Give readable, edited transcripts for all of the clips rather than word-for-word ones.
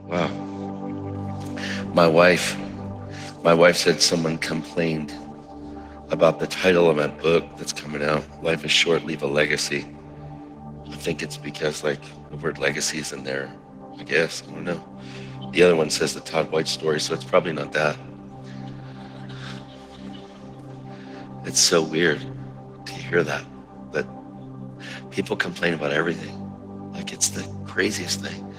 Wow. My wife, my wife said someone complained about the title of my book that's coming out, Life is Short, Leave a Legacy. I think it's because like the word legacy is in there, I guess, I don't know. The other one says the Todd White story, so it's probably not that. It's so weird to hear that people complain about everything. Like it's the craziest thing.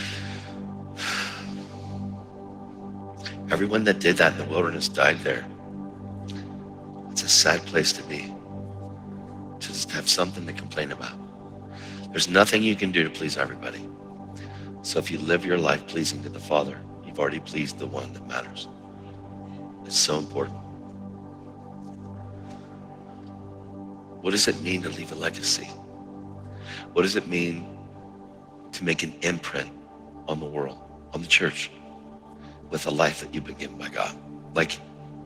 Everyone that did that in the wilderness died there. It's a sad place to be, to just have something to complain about. There's nothing you can do to please everybody. So if you live your life pleasing to the Father, you've already pleased the one that matters. It's so important. What does it mean to leave a legacy? What does it mean to make an imprint on the world, on the church, with a life that you've been given by God? Like,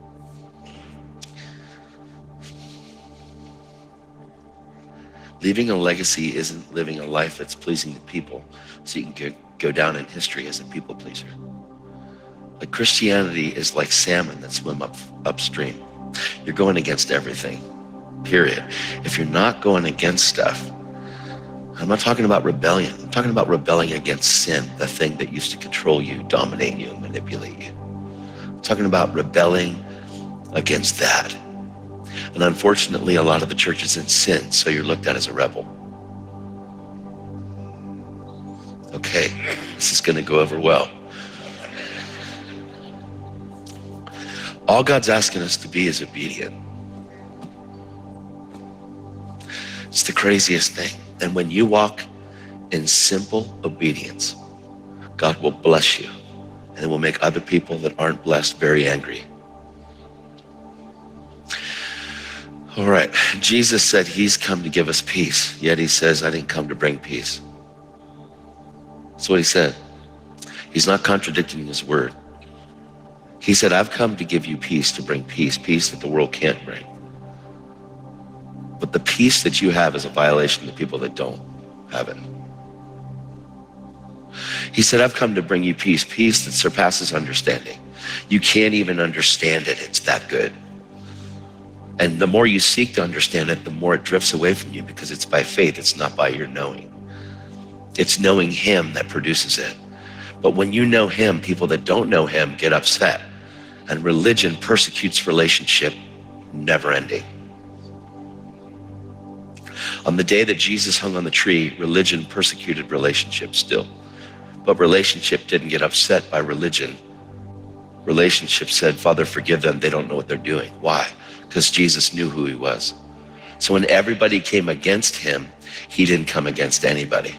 leaving a legacy isn't living a life that's pleasing to people so you can go down in history as a people pleaser. Like Christianity is like salmon that swim upstream. You're going against everything, period. If you're not going against stuff, I'm not talking about rebellion. I'm talking about rebelling against sin, the thing that used to control you, dominate you, manipulate you. I'm talking about rebelling against that. And unfortunately, a lot of the church is in sin, so you're looked at as a rebel. Okay, this is going to go over well. All God's asking us to be is obedient. It's the craziest thing. And when you walk in simple obedience, God will bless you, and it will make other people that aren't blessed very angry. All right, Jesus said he's come to give us peace, yet he says, I didn't come to bring peace. That's what he said. He's not contradicting his word. He said, I've come to give you peace, to bring peace, peace that the world can't bring. But the peace that you have is a violation to people that don't have it. He said, I've come to bring you peace, peace that surpasses understanding. You can't even understand it, it's that good. And the more you seek to understand it, the more it drifts away from you, because it's by faith, it's not by your knowing. It's knowing him that produces it. But when you know him, people that don't know him get upset. And religion persecutes relationship, never ending. On the day that Jesus hung on the tree, religion persecuted relationship still. But relationship didn't get upset by religion. Relationship said, Father, forgive them, they don't know what they're doing. Why? Because Jesus knew who he was. So when everybody came against him, he didn't come against anybody.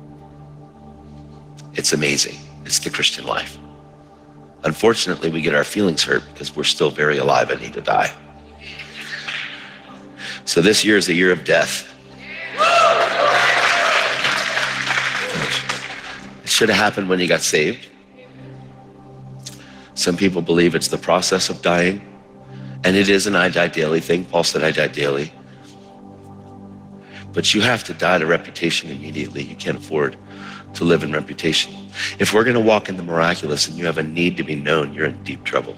It's amazing. It's the Christian life. Unfortunately, we get our feelings hurt because we're still very alive and need to die. So this year is a year of death. It should have happened when you got saved. Some people believe it's the process of dying, and it is an I die daily thing. Paul said I die daily. But you have to die to reputation immediately. You can't afford to live in reputation. If we're going to walk in the miraculous and you have a need to be known, you're in deep trouble.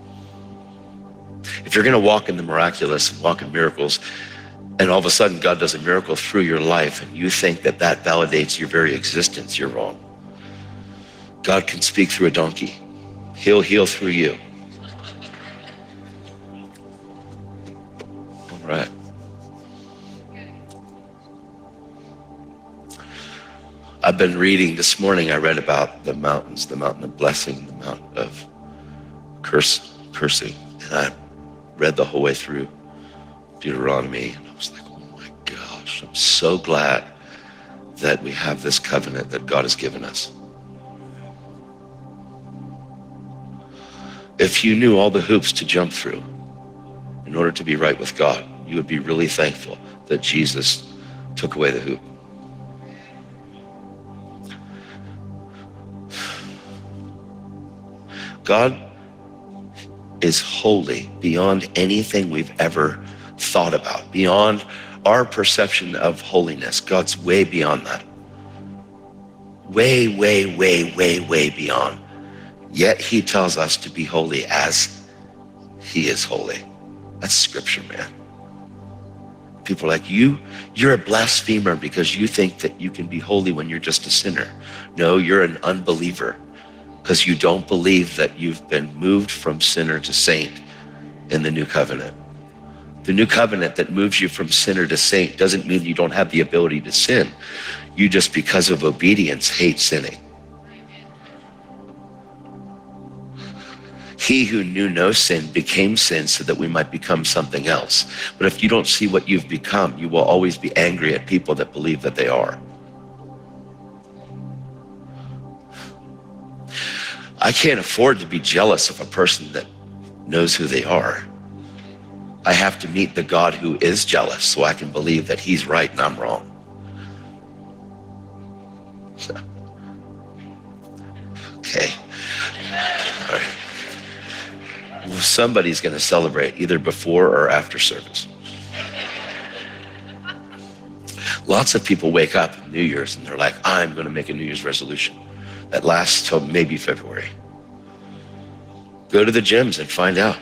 If you're going to walk in the miraculous and walk in miracles, and all of a sudden God does a miracle through your life and you think that that validates your very existence, you're wrong. God can speak through a donkey. He'll heal through you. All right. I've been reading this morning, I read about the mountains, the mountain of blessing, the mountain of cursing. And I read the whole way through Deuteronomy, and I was like, oh my gosh, I'm so glad that we have this covenant that God has given us. If you knew all the hoops to jump through in order to be right with God, you would be really thankful that Jesus took away the hoop. God is holy beyond anything we've ever thought about, beyond our perception of holiness. God's way beyond that. way, way, way, way, way beyond. Yet he tells us to be holy as he is holy. That's scripture, man. People are like, you're a blasphemer because you think that you can be holy when you're just a sinner. No, you're an unbeliever because you don't believe that you've been moved from sinner to saint in the new covenant. The new covenant that moves you from sinner to saint doesn't mean you don't have the ability to sin. You just, because of obedience, hate sinning. He who knew no sin became sin so that we might become something else. But if you don't see what you've become, you will always be angry at people that believe that they are. I can't afford to be jealous of a person that knows who they are. I have to meet the God who is jealous so I can believe that he's right and I'm wrong. So, okay. All right. Well, somebody's going to celebrate either before or after service. Lots of people wake up on New Year's and they're like, I'm going to make a New Year's resolution that lasts till maybe February. Go to the gyms and find out.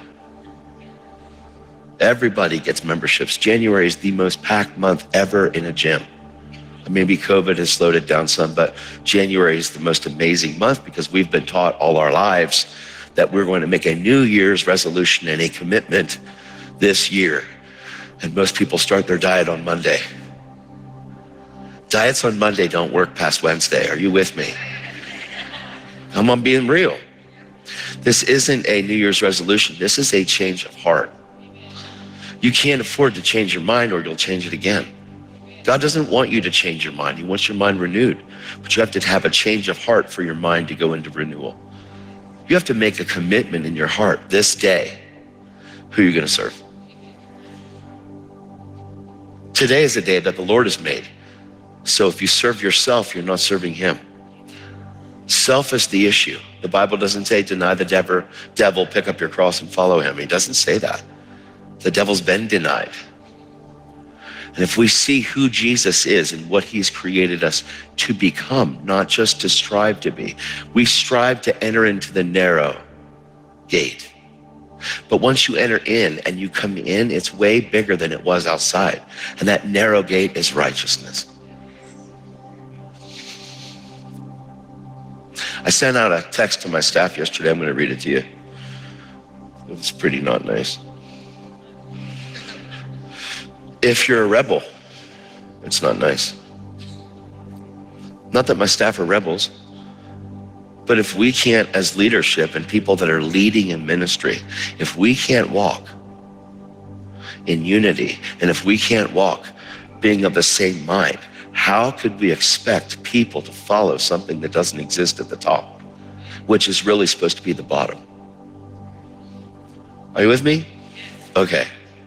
Everybody gets memberships. January is the most packed month ever in a gym. Maybe COVID has slowed it down some, but January is the most amazing month because we've been taught all our lives that we're going to make a New Year's resolution and a commitment this year. And most people start their diet on Monday. Diets on Monday don't work past Wednesday. Are you with me? I'm being real. This isn't a New Year's resolution. This is a change of heart. You can't afford to change your mind or you'll change it again. God doesn't want you to change your mind. He wants your mind renewed. But you have to have a change of heart for your mind to go into renewal. You have to make a commitment in your heart this day who you're going to serve. Today is a day that the Lord has made. So if you serve yourself, you're not serving him. Self is the issue. The Bible doesn't say deny the devil, pick up your cross and follow him. He doesn't say that. The devil's been denied. And if we see who Jesus is and what he's created us to become, not just to strive to be, we strive to enter into the narrow gate. But once you enter in and you come in, it's way bigger than it was outside. And that narrow gate is righteousness. I sent out a text to my staff yesterday. I'm going to read it to you. It's pretty not nice. If you're a rebel, it's not nice. Not that my staff are rebels, but if we can't, as leadership and people that are leading in ministry, if we can't walk in unity, and if we can't walk being of the same mind, how could we expect people to follow something that doesn't exist at the top, which is really supposed to be the bottom? Are you with me? Okay.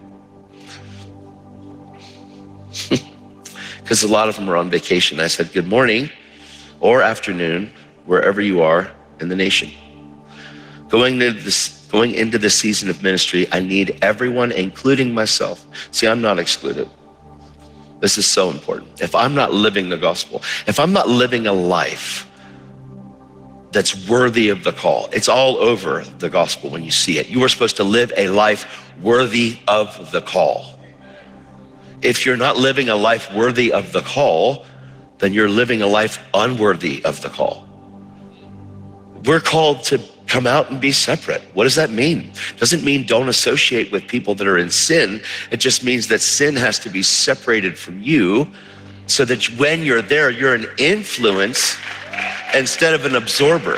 Because a lot of them are on vacation. I said, good morning or afternoon, wherever you are in the nation. Going into this season of ministry, I need everyone, including myself. See, I'm not excluded. This is so important. If I'm not living the gospel, if I'm not living a life that's worthy of the call, it's all over the gospel when you see it. You are supposed to live a life worthy of the call. If you're not living a life worthy of the call, then you're living a life unworthy of the call. We're called to come out and be separate. What does that mean? It doesn't mean don't associate with people that are in sin. It just means that sin has to be separated from you so that when you're there, you're an influence instead of an absorber.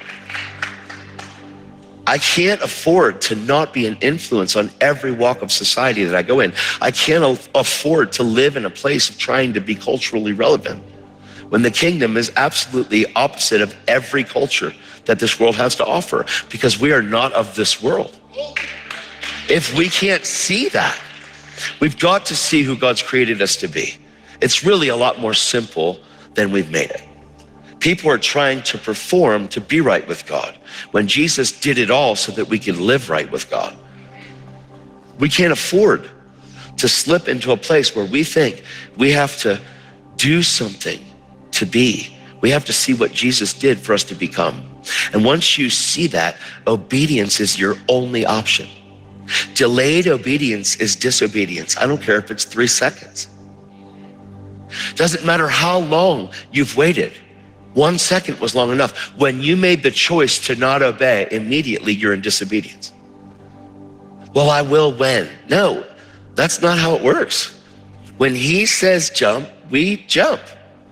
I can't afford to not be an influence on every walk of society that I go in. I can't afford to live in a place of trying to be culturally relevant when the kingdom is absolutely opposite of every culture that this world has to offer, because we are not of this world. If we can't see that, we've got to see who God's created us to be. It's really a lot more simple than we've made it. People are trying to perform to be right with God, when Jesus did it all so that we can live right with God. We can't afford to slip into a place where we think we have to do something to be We have to see what Jesus did for us to become. And once you see that, obedience is your only option. Delayed obedience is disobedience. I don't care if it's 3 seconds. Doesn't matter how long you've waited. 1 second was long enough. When you made the choice to not obey, immediately you're in disobedience. Well, I will when? No, that's not how it works. When he says jump, we jump.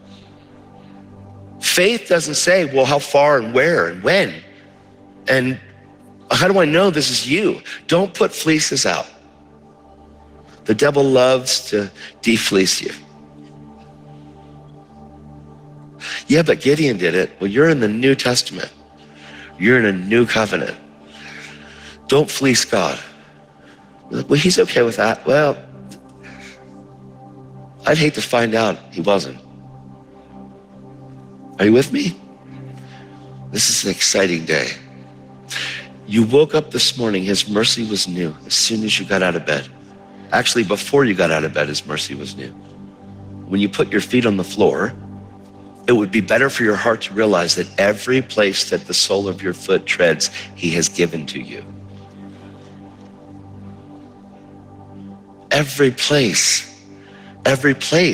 Faith doesn't say, well, how far and where and when? And how do I know this is you? Don't put fleeces out. The devil loves to defleece you. Yeah, but Gideon did it. Well, you're in the New Testament. You're in a new covenant. Don't fleece God. Well, he's okay with that. Well, I'd hate to find out he wasn't. Are you with me? This is an exciting day. You woke up this morning, his mercy was new as soon as you got out of bed. Actually, before you got out of bed, his mercy was new. When you put your feet on the floor, it would be better for your heart to realize that every place that the sole of your foot treads, he has given to you. Every place, every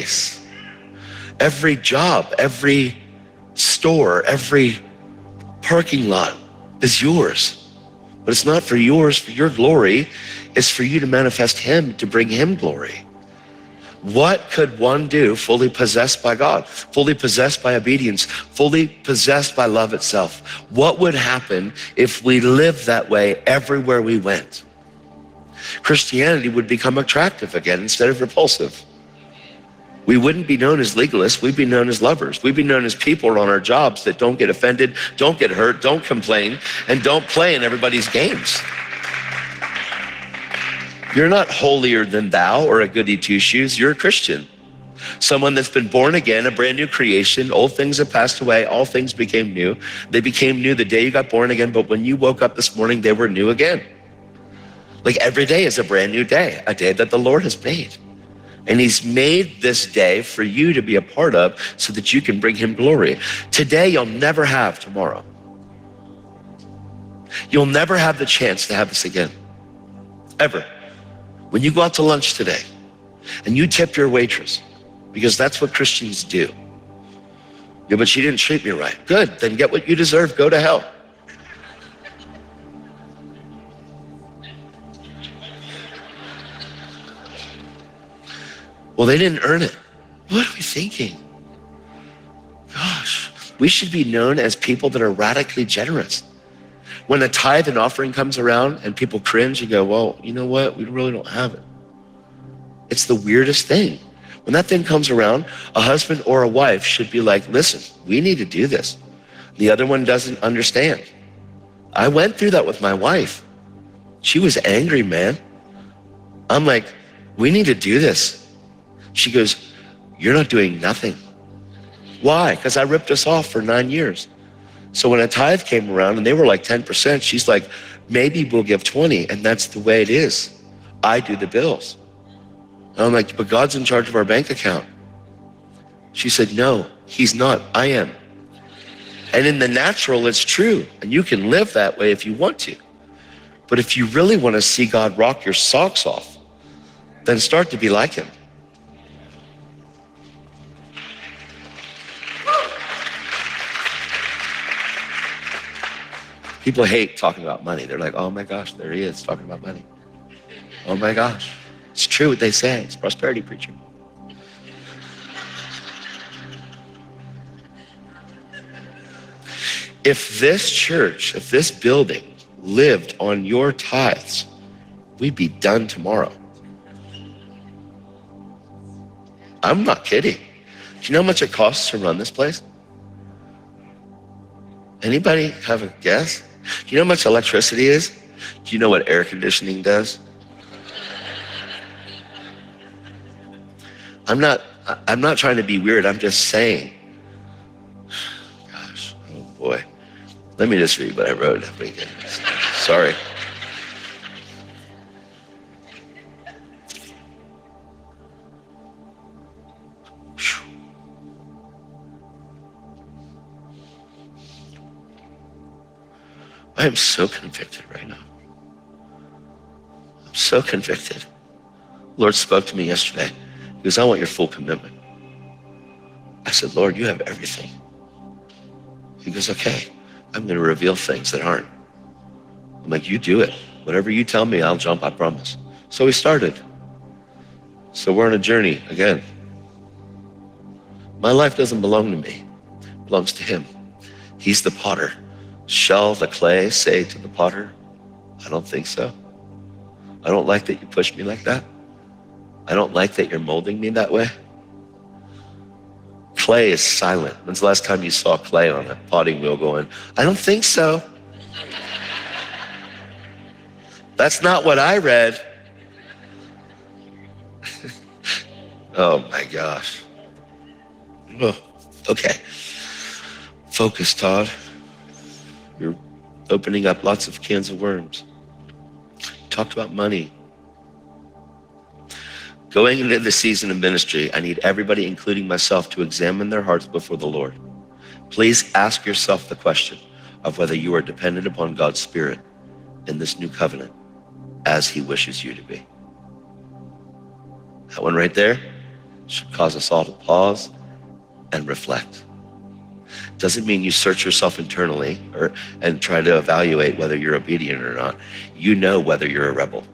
job, every store, every parking lot is yours. But it's not for yours, for your glory. It's for you to manifest him, to bring him glory. What could one do fully possessed by God, fully possessed by obedience, fully possessed by love itself? What would happen if we lived that way everywhere we went? Christianity would become attractive again instead of repulsive. We wouldn't be known as legalists, we'd be known as lovers. We'd be known as people on our jobs that don't get offended, don't get hurt, don't complain, and don't play in everybody's games. You're not holier than thou or a goody two-shoes, you're a Christian. Someone that's been born again, a brand new creation. Old things have passed away, all things became new. They became new the day you got born again, but when you woke up this morning, they were new again. Like every day is a brand new day, a day that the Lord has made. And he's made this day for you to be a part of so that you can bring him glory. Today, you'll never have tomorrow. You'll never have the chance to have this again, ever. When you go out to lunch today and you tip your waitress, because that's what Christians do. Yeah, but she didn't treat me right. Good, then get what you deserve, go to hell. Well, they didn't earn it. What are we thinking? Gosh, we should be known as people that are radically generous. When a tithe and offering comes around and people cringe and go, well, you know what? We really don't have it. It's the weirdest thing. When that thing comes around, a husband or a wife should be like, listen, we need to do this. The other one doesn't understand. I went through that with my wife. She was angry, man. I'm like, we need to do this. She goes, you're not doing nothing. Why? Because I ripped us off for 9 years. So when a tithe came around and they were like 10%, she's like, maybe we'll give 20. And that's the way it is. I do the bills. And I'm like, but God's in charge of our bank account. She said, no, he's not, I am. And in the natural, it's true. And you can live that way if you want to. But if you really want to see God rock your socks off, then start to be like him. People hate talking about money. They're like, oh my gosh, there he is talking about money. Oh my gosh. It's true what they say. It's prosperity preaching. If this church, if this building lived on your tithes, we'd be done tomorrow. I'm not kidding. Do you know how much it costs to run this place? Anybody have a guess? Do you know how much electricity is? Do you know what air conditioning does? I'm not trying to be weird. I'm just saying. Gosh, oh boy. Let me just read what I wrote. Sorry. I am so convicted right now. I'm so convicted. Lord spoke to me yesterday. He goes, I want your full commitment. I said, Lord, you have everything. He goes, okay, I'm going to reveal things that aren't. I'm like, you do it. Whatever you tell me, I'll jump, I promise. So we started. So we're on a journey again. My life doesn't belong to me. It belongs to him. He's the potter. Shall the clay say to the potter, I don't think so. I don't like that you push me like that. I don't like that you're molding me that way. Clay is silent. When's the last time you saw clay on a potting wheel going, I don't think so. That's not what I read. Oh my gosh. Oh, okay. Focus, Todd. You're opening up lots of cans of worms. Talked about money. Going into the season of ministry, I need everybody, including myself, to examine their hearts before the Lord. Please ask yourself the question of whether you are dependent upon God's Spirit in this new covenant as he wishes you to be. That one right there should cause us all to pause and reflect. Doesn't mean you search yourself internally and try to evaluate whether you're obedient or not. You know whether you're a rebel.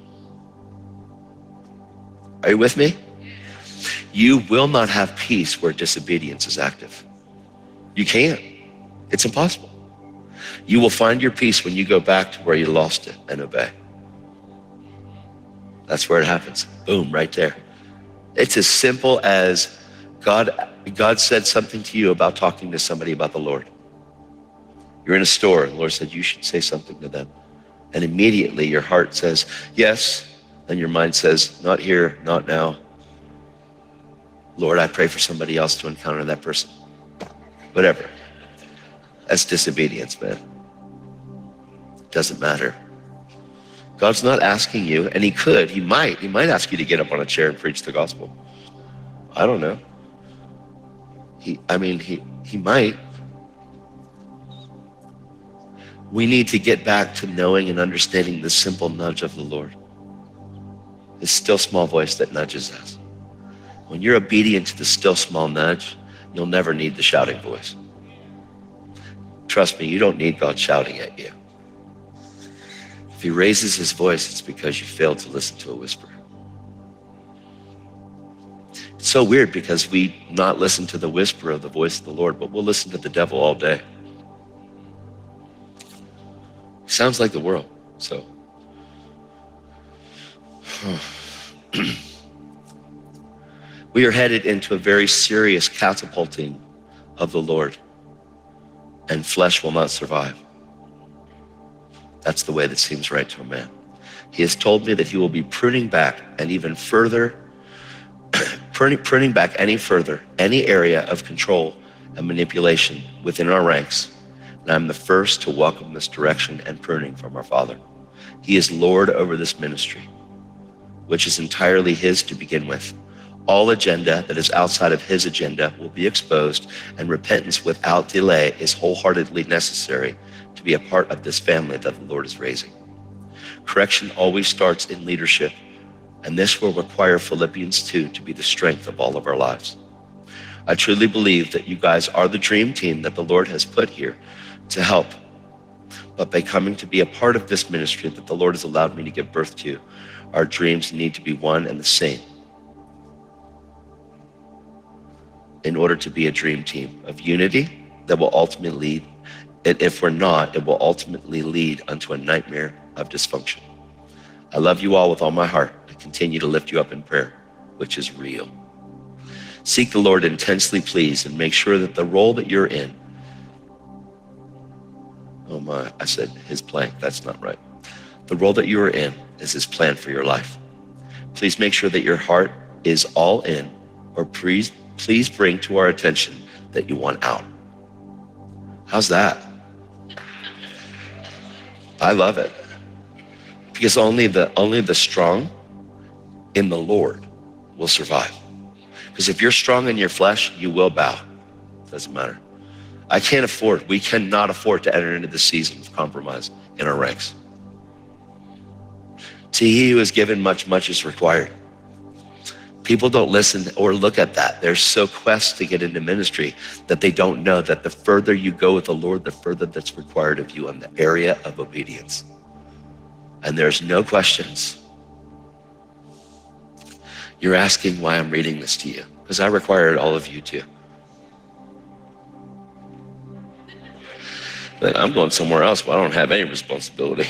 Are you with me? You will not have peace where disobedience is active. You can't. It's impossible. You will find your peace when you go back to where you lost it and obey. That's where it happens. Boom, right there. It's as simple as God said something to you about talking to somebody about the Lord. You're in a store and the Lord said you should say something to them. And immediately your heart says, yes. And your mind says, not here, not now. Lord, I pray for somebody else to encounter that person. Whatever. That's disobedience, man. Doesn't matter. God's not asking you, and he might ask you to get up on a chair and preach the gospel. I don't know. He might. We need to get back to knowing and understanding the simple nudge of the Lord. The still small voice that nudges us. When you're obedient to the still small nudge, you'll never need the shouting voice. Trust me, you don't need God shouting at you. If he raises his voice, it's because you failed to listen to a whisper. It's so weird because we not listen to the whisper of the voice of the Lord, but we'll listen to the devil all day. He sounds like the world, so. We are headed into a very serious catapulting of the Lord, and flesh will not survive. That's the way that seems right to a man. He has told me that he will be pruning back and even further, pruning back any further, any area of control and manipulation within our ranks. And I'm the first to welcome this direction and pruning from our Father. He is Lord over this ministry, which is entirely his to begin with. All agenda that is outside of his agenda will be exposed, and repentance without delay is wholeheartedly necessary to be a part of this family that the Lord is raising. Correction always starts in leadership, and this will require Philippians 2 to be the strength of all of our lives. I truly believe that you guys are the dream team that the Lord has put here to help. But by coming to be a part of this ministry that the Lord has allowed me to give birth to, our dreams need to be one and the same in order to be a dream team of unity that will ultimately lead. And if we're not, it will ultimately lead unto a nightmare of dysfunction. I love you all with all my heart. I continue to lift you up in prayer, which is real. Seek the Lord intensely, please, and make sure that the role that you're in, oh my, I said his plan. That's not right. The role that you are in is his plan for your life. Please make sure that your heart is all in, or please bring to our attention that you want out. How's that? I love it. Because only the strong in the Lord will survive. Because if you're strong in your flesh, you will bow. Doesn't matter. We cannot afford to enter into the season of compromise in our ranks. To he who is given much, much is required. People don't listen or look at that. They're so quest to get into ministry that they don't know that the further you go with the Lord, the further that's required of you in the area of obedience. And there's no questions. You're asking why I'm reading this to you, because I require all of you to. But I'm going somewhere else, but I don't have any responsibility.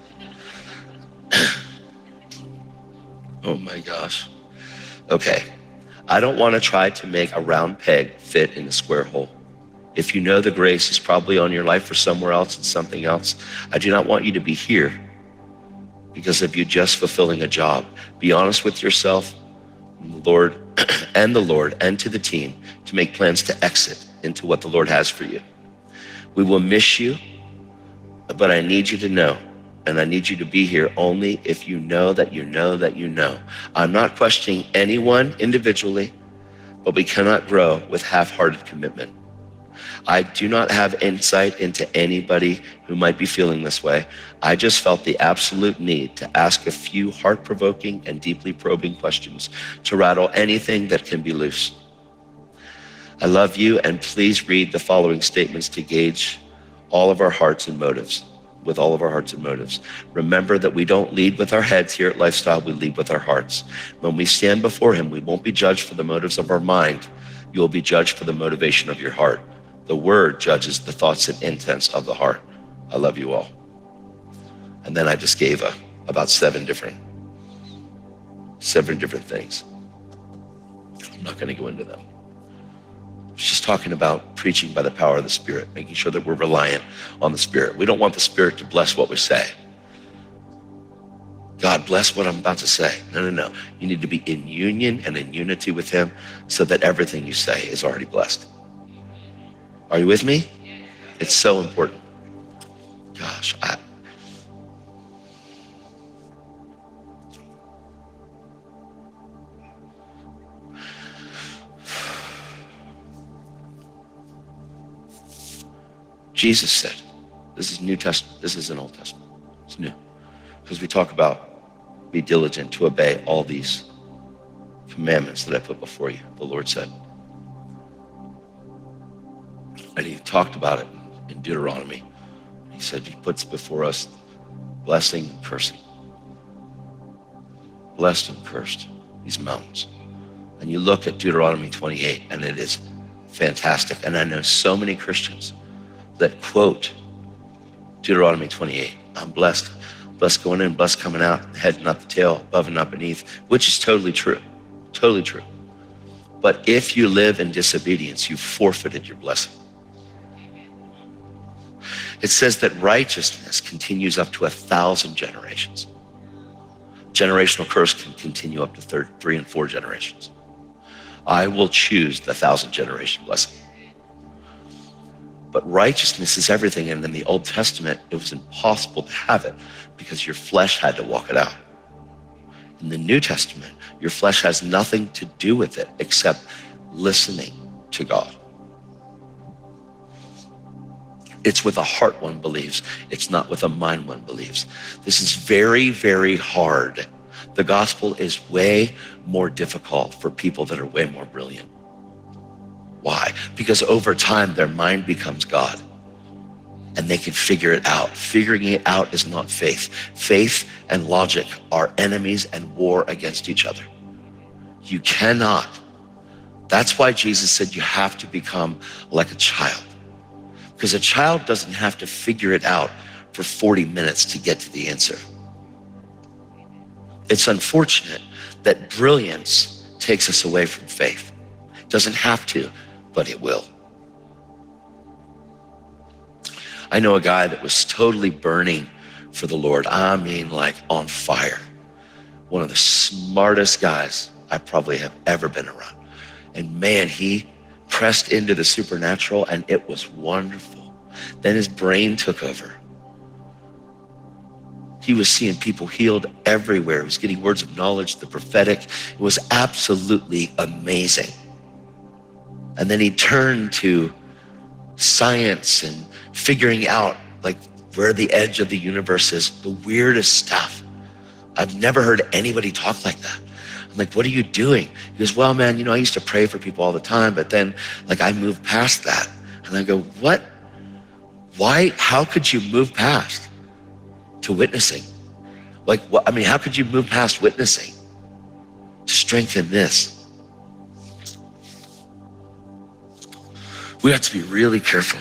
Oh my gosh. Okay. I don't want to try to make a round peg fit in a square hole. If you know the grace is probably on your life for somewhere else and something else, I do not want you to be here because of you just fulfilling a job. Be honest with yourself, Lord, and the Lord, and to the team to make plans to exit into what the Lord has for you. We will miss you, but I need you to know, and I need you to be here only if you know that you know that you know. I'm not questioning anyone individually, but we cannot grow with half-hearted commitment. I do not have insight into anybody who might be feeling this way. I just felt the absolute need to ask a few heart-provoking and deeply probing questions to rattle anything that can be loose. I love you, and please read the following statements to gauge all of our hearts and motives, with all of our hearts and motives. Remember that we don't lead with our heads here at Lifestyle, we lead with our hearts. When we stand before him, we won't be judged for the motives of our mind. You will be judged for the motivation of your heart. The word judges the thoughts and intents of the heart. I love you all. And then I just gave about seven different things. I'm not going to go into them. It's just talking about preaching by the power of the Spirit, making sure that we're reliant on the Spirit. We don't want the Spirit to bless what we say. God, bless what I'm about to say. No. You need to be in union and in unity with him so that everything you say is already blessed. Are you with me? It's so important. Gosh, Jesus said, this is New Testament, this isn't Old Testament, it's new. Because we talk about be diligent to obey all these commandments that I put before you, the Lord said. And he talked about it in Deuteronomy. He said he puts before us blessing and cursing. Blessed and cursed, these mountains. And you look at Deuteronomy 28 and it is fantastic. And I know so many Christians that quote Deuteronomy 28. I'm blessed. Blessed going in, blessed coming out, the head not the tail, above and not beneath, which is totally true. Totally true. But if you live in disobedience, you forfeited your blessing. It says that righteousness continues up to 1,000 generations. Generational curse can continue up to 3 and 4 generations. I will choose the 1,000 generation blessing. But righteousness is everything. And in the Old Testament, it was impossible to have it because your flesh had to walk it out. In the New Testament, your flesh has nothing to do with it except listening to God. It's with a heart one believes. It's not with a mind one believes. This is very, very hard. The gospel is way more difficult for people that are way more brilliant. Why? Because over time, their mind becomes God and they can figure it out. Figuring it out is not faith. Faith and logic are enemies and war against each other. You cannot. That's why Jesus said you have to become like a child. Because a child doesn't have to figure it out for 40 minutes to get to the answer. It's unfortunate that brilliance takes us away from faith. It doesn't have to, but it will. I know a guy that was totally burning for the Lord. I mean, like on fire. One of the smartest guys I probably have ever been around. And man, he pressed into the supernatural and it was wonderful. Then his brain took over. He was seeing people healed everywhere. He was getting words of knowledge, the prophetic. It was absolutely amazing. And then he turned to science and figuring out like where the edge of the universe is, the weirdest stuff. I've never heard anybody talk like that. I'm like, what are you doing? He goes, well, man, I used to pray for people all the time, but then like I moved past that. And I go, what? Why? How could you move past to witnessing? Like, what? I mean, how could you move past witnessing to strengthen this? We have to be really careful.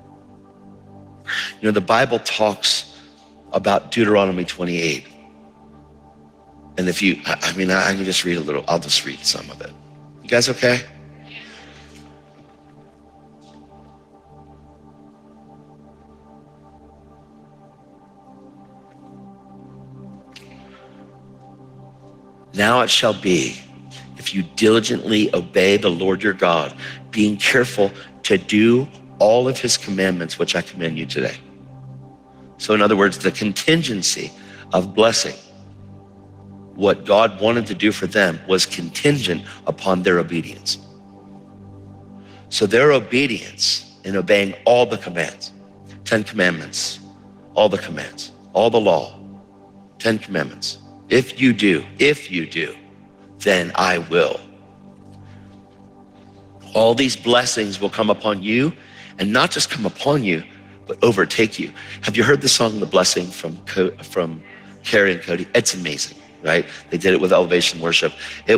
The Bible talks about Deuteronomy 28. And if I can just read a little. I'll just read some of it. You guys okay? Now it shall be, if you diligently obey the Lord your God, being careful to do all of his commandments, which I command you today. So in other words, the contingency of blessing, what God wanted to do for them was contingent upon their obedience. So their obedience in obeying all the commands, 10 commandments, all the commands, all the law, 10 commandments. If you do, then I will. All these blessings will come upon you, and not just come upon you, but overtake you. Have you heard the song, The Blessing from Carrie and Cody? It's amazing, right? They did it with Elevation Worship.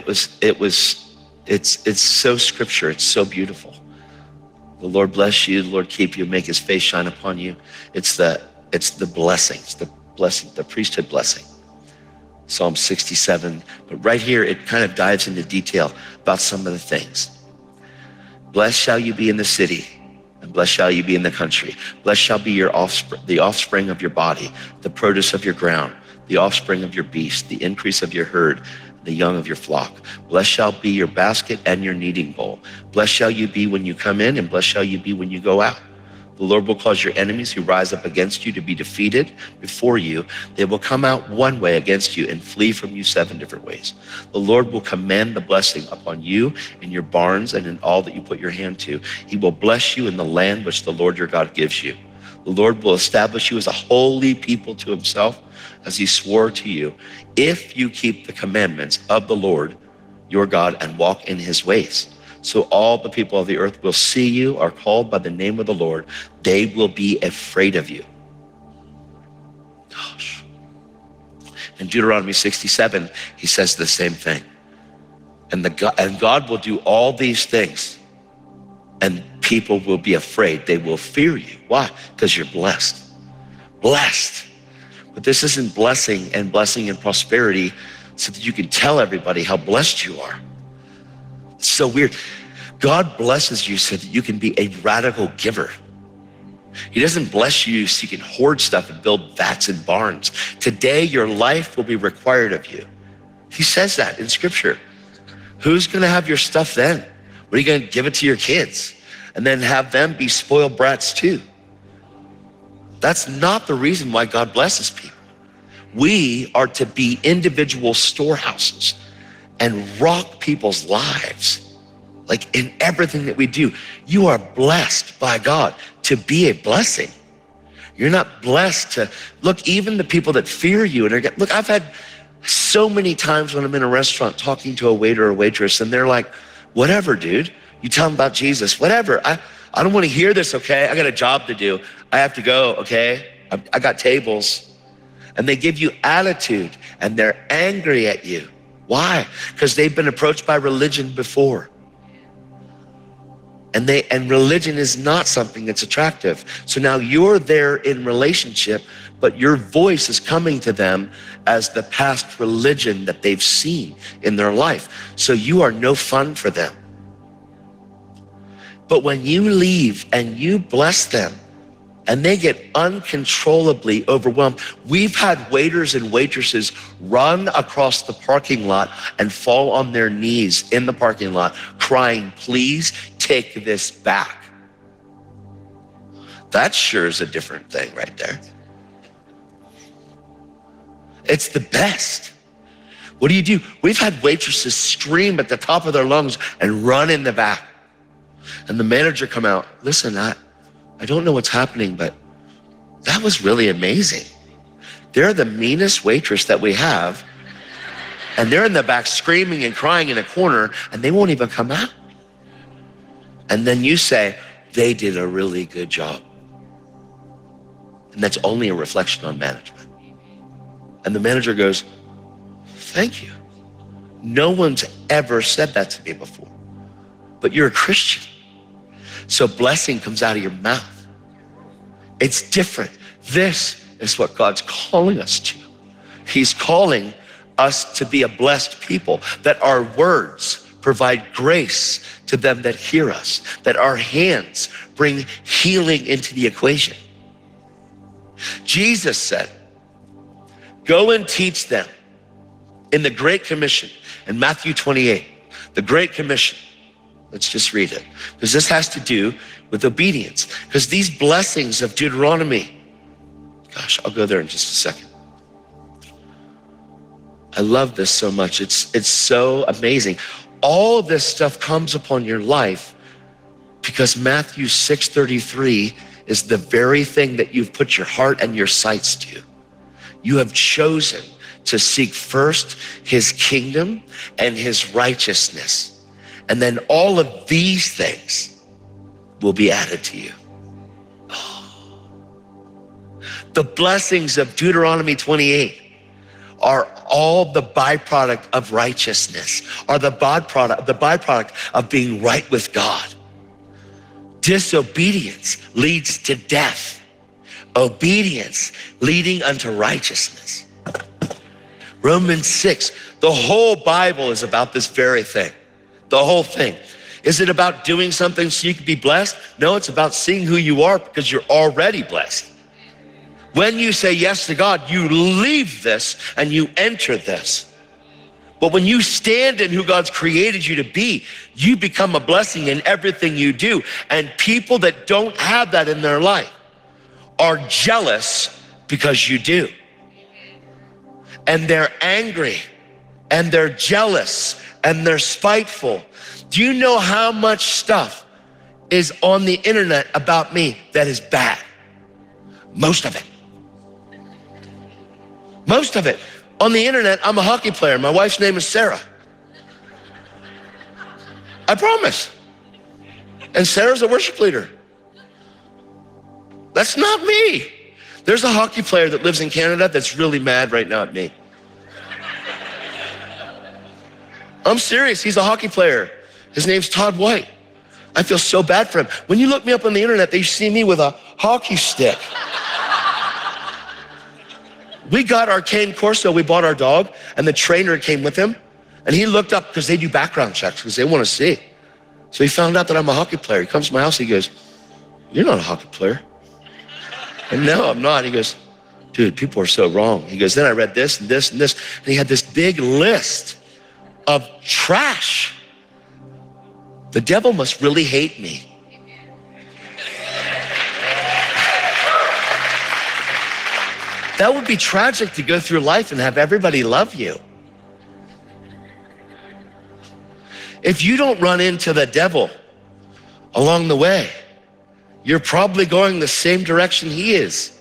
It's so scripture, it's so beautiful. The Lord bless you, the Lord keep you, make his face shine upon you. It's the blessings, the blessing, the priesthood blessing. Psalm 67, but right here, it kind of dives into detail about some of the things. Blessed shall you be in the city, and blessed shall you be in the country. Blessed shall be your offspring, the offspring of your body, the produce of your ground, the offspring of your beast, the increase of your herd, the young of your flock. Blessed shall be your basket and your kneading bowl. Blessed shall you be when you come in, and blessed shall you be when you go out. The Lord will cause your enemies who rise up against you to be defeated before you. They will come out one way against you and flee from you 7 different ways. The Lord will command the blessing upon you in your barns and in all that you put your hand to. He will bless you in the land which the Lord your God gives you. The Lord will establish you as a holy people to himself, as he swore to you, if you keep the commandments of the Lord your God and walk in his ways. So all the people of the earth will see you are called by the name of the Lord. They will be afraid of you. Gosh. In Deuteronomy 67, he says the same thing. And God will do all these things, and people will be afraid. They will fear you. Why? Because you're blessed. Blessed. But this isn't blessing and prosperity so that you can tell everybody how blessed you are. It's so weird. God blesses you so that you can be a radical giver. He doesn't bless you so you can hoard stuff and build vats and barns. Today, your life will be required of you. He says that in scripture. Who's gonna have your stuff then? What are you gonna give it to your kids and then have them be spoiled brats too? That's not the reason why God blesses people. We are to be individual storehouses and rock people's lives. Like in everything that we do, you are blessed by God to be a blessing. You're not blessed to, look, even the people that fear you and look, I've had so many times when I'm in a restaurant talking to a waiter or waitress and they're like, whatever, dude, you tell them about Jesus, whatever. I don't want to hear this, okay? I got a job to do. I have to go, okay? I got tables. And they give you attitude and they're angry at you. Why? Because they've been approached by religion before. And religion is not something that's attractive. So now you're there in relationship, but your voice is coming to them as the past religion that they've seen in their life. So you are no fun for them. But when you leave and you bless them, and they get uncontrollably overwhelmed. We've had waiters and waitresses run across the parking lot and fall on their knees in the parking lot crying, please take this back. That sure is a different thing right there. It's the best. What do? We've had waitresses scream at the top of their lungs and run in the back. And the manager come out, listen, I don't know what's happening, but that was really amazing. They're the meanest waitress that we have, and they're in the back screaming and crying in a corner, and they won't even come out. And then you say, they did a really good job. And that's only a reflection on management. And the manager goes, thank you. No one's ever said that to me before, but you're a Christian. So blessing comes out of your mouth. It's different. This is what God's calling us to. He's calling us to be a blessed people, that our words provide grace to them that hear us, that our hands bring healing into the equation. Jesus said, go and teach them in the Great Commission in Matthew 28, the Great Commission. Let's just read it, because this has to do with obedience. Because these blessings of Deuteronomy, gosh, I'll go there in just a second. I love this so much. It's so amazing. All of this stuff comes upon your life because Matthew 6:33 is the very thing that you've put your heart and your sights to. You have chosen to seek first his kingdom and his righteousness. And then all of these things will be added to you. Oh. The blessings of Deuteronomy 28 are all the byproduct of righteousness, are the byproduct of being right with God. Disobedience leads to death. Obedience leading unto righteousness. Romans 6, the whole Bible is about this very thing. The whole thing. Is it about doing something so you can be blessed? No, it's about seeing who you are because you're already blessed. When you say yes to God, you leave this and you enter this. But when you stand in who God's created you to be, you become a blessing in everything you do. And people that don't have that in their life are jealous because you do. And they're angry, and they're jealous, and they're spiteful. Do you know how much stuff is on the internet about me that is bad? Most of it. Most of it. On the internet, I'm a hockey player. My wife's name is Sarah. I promise. And Sarah's a worship leader. That's not me. There's a hockey player that lives in Canada that's really mad right now at me. I'm serious, he's a hockey player. His name's Todd White. I feel so bad for him. When you look me up on the internet, they see me with a hockey stick. We got our cane Corso, we bought our dog, and the trainer came with him, and he looked up, because they do background checks, because they want to see. So he found out that I'm a hockey player. He comes to my house, he goes, you're not a hockey player. And no, I'm not. He goes, dude, people are so wrong. He goes, then I read this and this and this, and he had this big list of trash. The devil must really hate me. That would be tragic to go through life and have everybody love you. If you don't run into the devil along the way, you're probably going the same direction he is.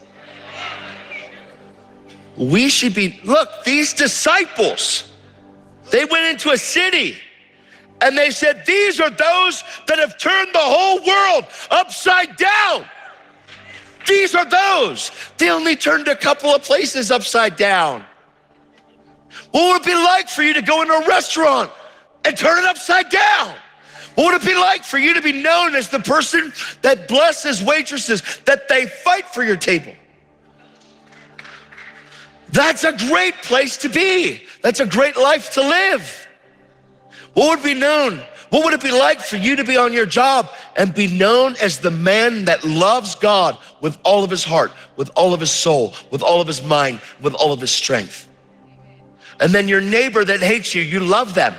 We should be, look, these disciples, they went into a city and they said, these are those that have turned the whole world upside down. These are those. They only turned a couple of places upside down. What would it be like for you to go into a restaurant and turn it upside down? What would it be like for you to be known as the person that blesses waitresses, that they fight for your table? That's a great place to be. That's a great life to live. What would be known? What would it be like for you to be on your job and be known as the man that loves God with all of his heart, with all of his soul, with all of his mind, with all of his strength? And then your neighbor that hates you, you love them.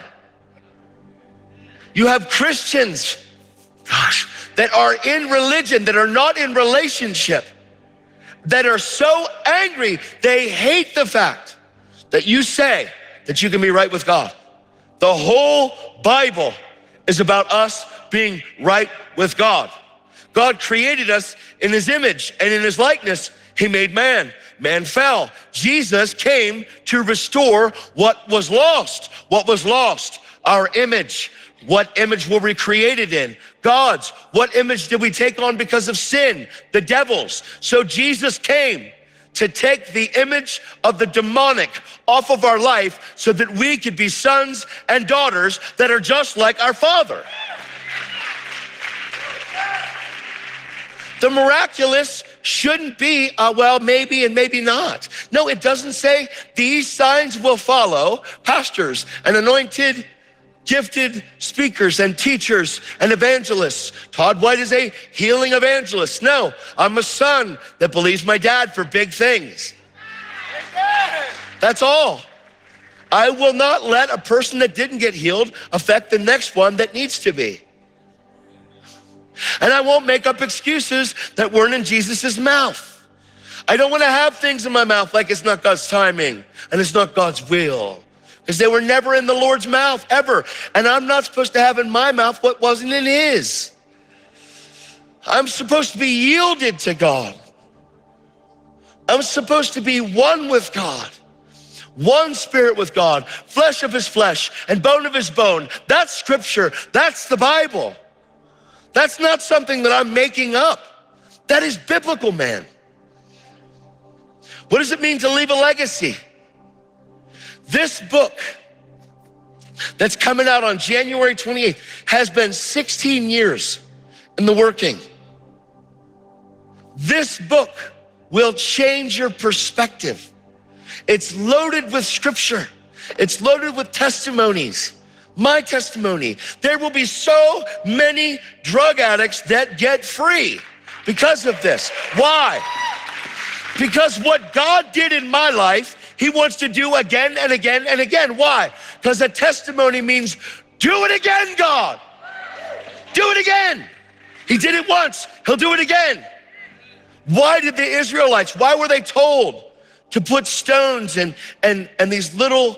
You have Christians, gosh, that are in religion, that are not in relationship, that are so angry, they hate the fact that you say that you can be right with God. The whole Bible is about us being right with God. God created us in his image, and in his likeness, he made man. Man fell. Jesus came to restore what was lost. What was lost? Our image. What image were we created in? God's. What image did we take on because of sin? The devil's. So Jesus came to take the image of the demonic off of our life so that we could be sons and daughters that are just like our Father. The miraculous shouldn't be, well, maybe and maybe not. No, it doesn't say these signs will follow pastors and anointed, gifted speakers and teachers and evangelists. Todd White is a healing evangelist. No, I'm a son that believes my dad for big things. That's all. I will not let a person that didn't get healed affect the next one that needs to be. And I won't make up excuses that weren't in Jesus's mouth. I don't want to have things in my mouth like it's not God's timing and it's not God's will, because they were never in the Lord's mouth, ever. And I'm not supposed to have in my mouth what wasn't in his. I'm supposed to be yielded to God. I'm supposed to be one with God, one spirit with God, flesh of his flesh and bone of his bone. That's scripture. That's the Bible. That's not something that I'm making up. That is biblical, man. What does it mean to leave a legacy? This book that's coming out on January 28th has been 16 years in the working. This book will change your perspective. It's loaded with scripture. It's loaded with testimonies. My testimony. There will be so many drug addicts that get free because of this. Why? Because what God did in my life, he wants to do again and again and again. Why? Because a testimony means, do it again, God. Do it again. He did it once, he'll do it again. Why did the Israelites, why were they told to put stones and these little,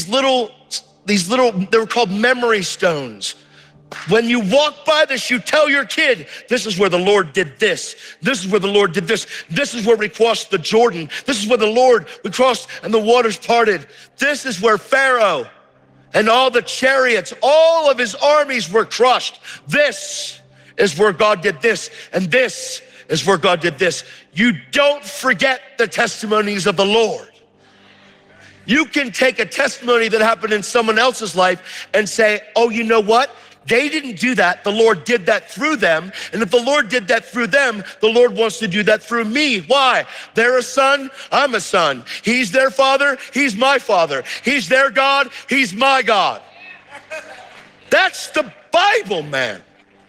they were called memory stones. When you walk by this, you tell your kid, this is where the Lord did this. This is where the Lord did this. This is where we crossed the Jordan. This is where the Lord, we crossed and the waters parted. This is where Pharaoh and all the chariots, all of his armies were crushed. This is where God did this. And this is where God did this. You don't forget the testimonies of the Lord. You can take a testimony that happened in someone else's life and say, oh, you know what? They didn't do that. The Lord did that through them. And if the Lord did that through them, the Lord wants to do that through me. Why? They're a son, I'm a son. He's their father, he's my father. He's their God, he's my God. That's the Bible, man.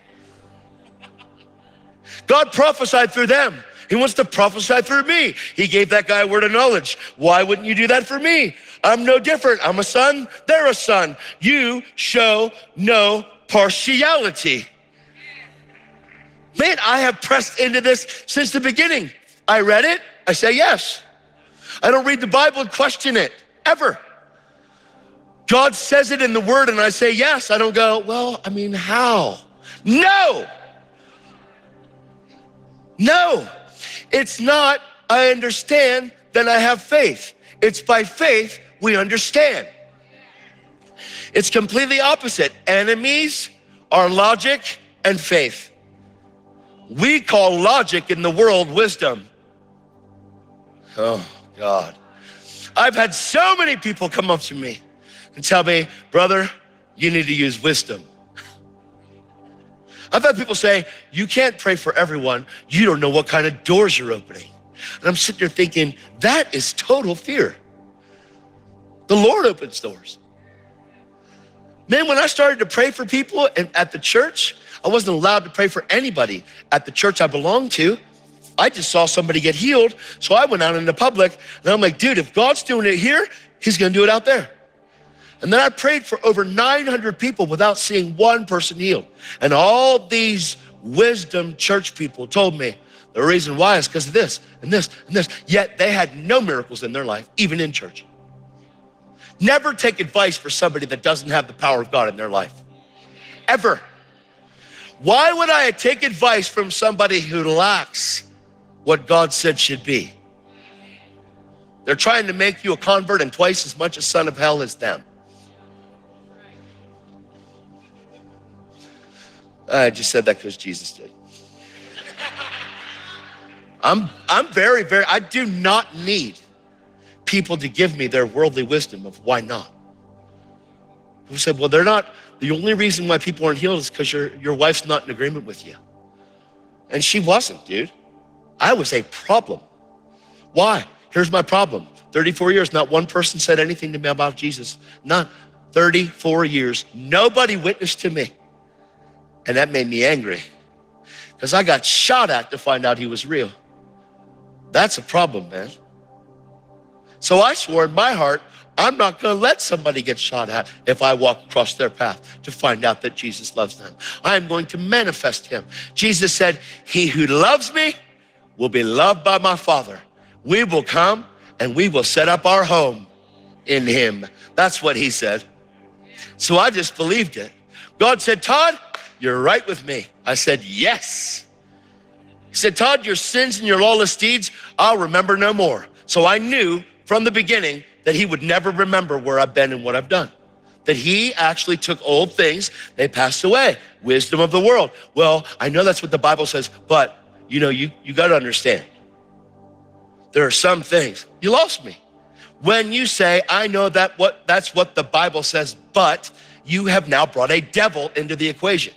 God prophesied through them. He wants to prophesy through me. He gave that guy a word of knowledge. Why wouldn't you do that for me? I'm no different. I'm a son, they're a son. You show no partiality. Man, I have pressed into this since the beginning. I read it, I say yes. I don't read the Bible and question it, ever. God says it in the word and I say yes. I don't go, well, I mean, how? No. No. It's not, I understand, then I have faith. It's by faith we understand. It's completely opposite. Enemies are logic and faith. We call logic in the world wisdom. Oh, God. I've had so many people come up to me and tell me, brother, you need to use wisdom. I've had people say, you can't pray for everyone. You don't know what kind of doors you're opening. And I'm sitting there thinking, that is total fear. The Lord opens doors. Man, when I started to pray for people at the church, I wasn't allowed to pray for anybody at the church I belonged to. I just saw somebody get healed, so I went out into public, and I'm like, dude, if God's doing it here, he's gonna do it out there. And then I prayed for over 900 people without seeing one person healed. And all these wisdom church people told me the reason why is because of this and this and this. Yet they had no miracles in their life, even in church. Never take advice for somebody that doesn't have the power of God in their life, ever. Why would I take advice from somebody who lacks what God said should be? They're trying to make you a convert and twice as much a son of hell as them. I just said that because Jesus did. I'm very, I do not need people to give me their worldly wisdom of why not. Who said, well, they're not, the only reason why people aren't healed is because your wife's not in agreement with you. And she wasn't, dude. I was a problem. Why? Here's my problem. 34 years, not one person said anything to me about Jesus. None. 34 years, nobody witnessed to me. And that made me angry because I got shot at to find out he was real. That's a problem, man. So I swore in my heart, I'm not gonna let somebody get shot at if I walk across their path to find out that Jesus loves them. I am going to manifest him. Jesus said, he who loves me will be loved by my Father. We will come and we will set up our home in him. That's what he said. So I just believed it. God said, Todd, you're right with me. I said, yes. He said, Todd, your sins and your lawless deeds, I'll remember no more. So I knew from the beginning that he would never remember where I've been and what I've done. That he actually took old things, they passed away. Wisdom of the world. Well, I know that's what the Bible says, but you got to understand. There are some things, you lost me. When you say, I know that's what the Bible says, but you have now brought a devil into the equation.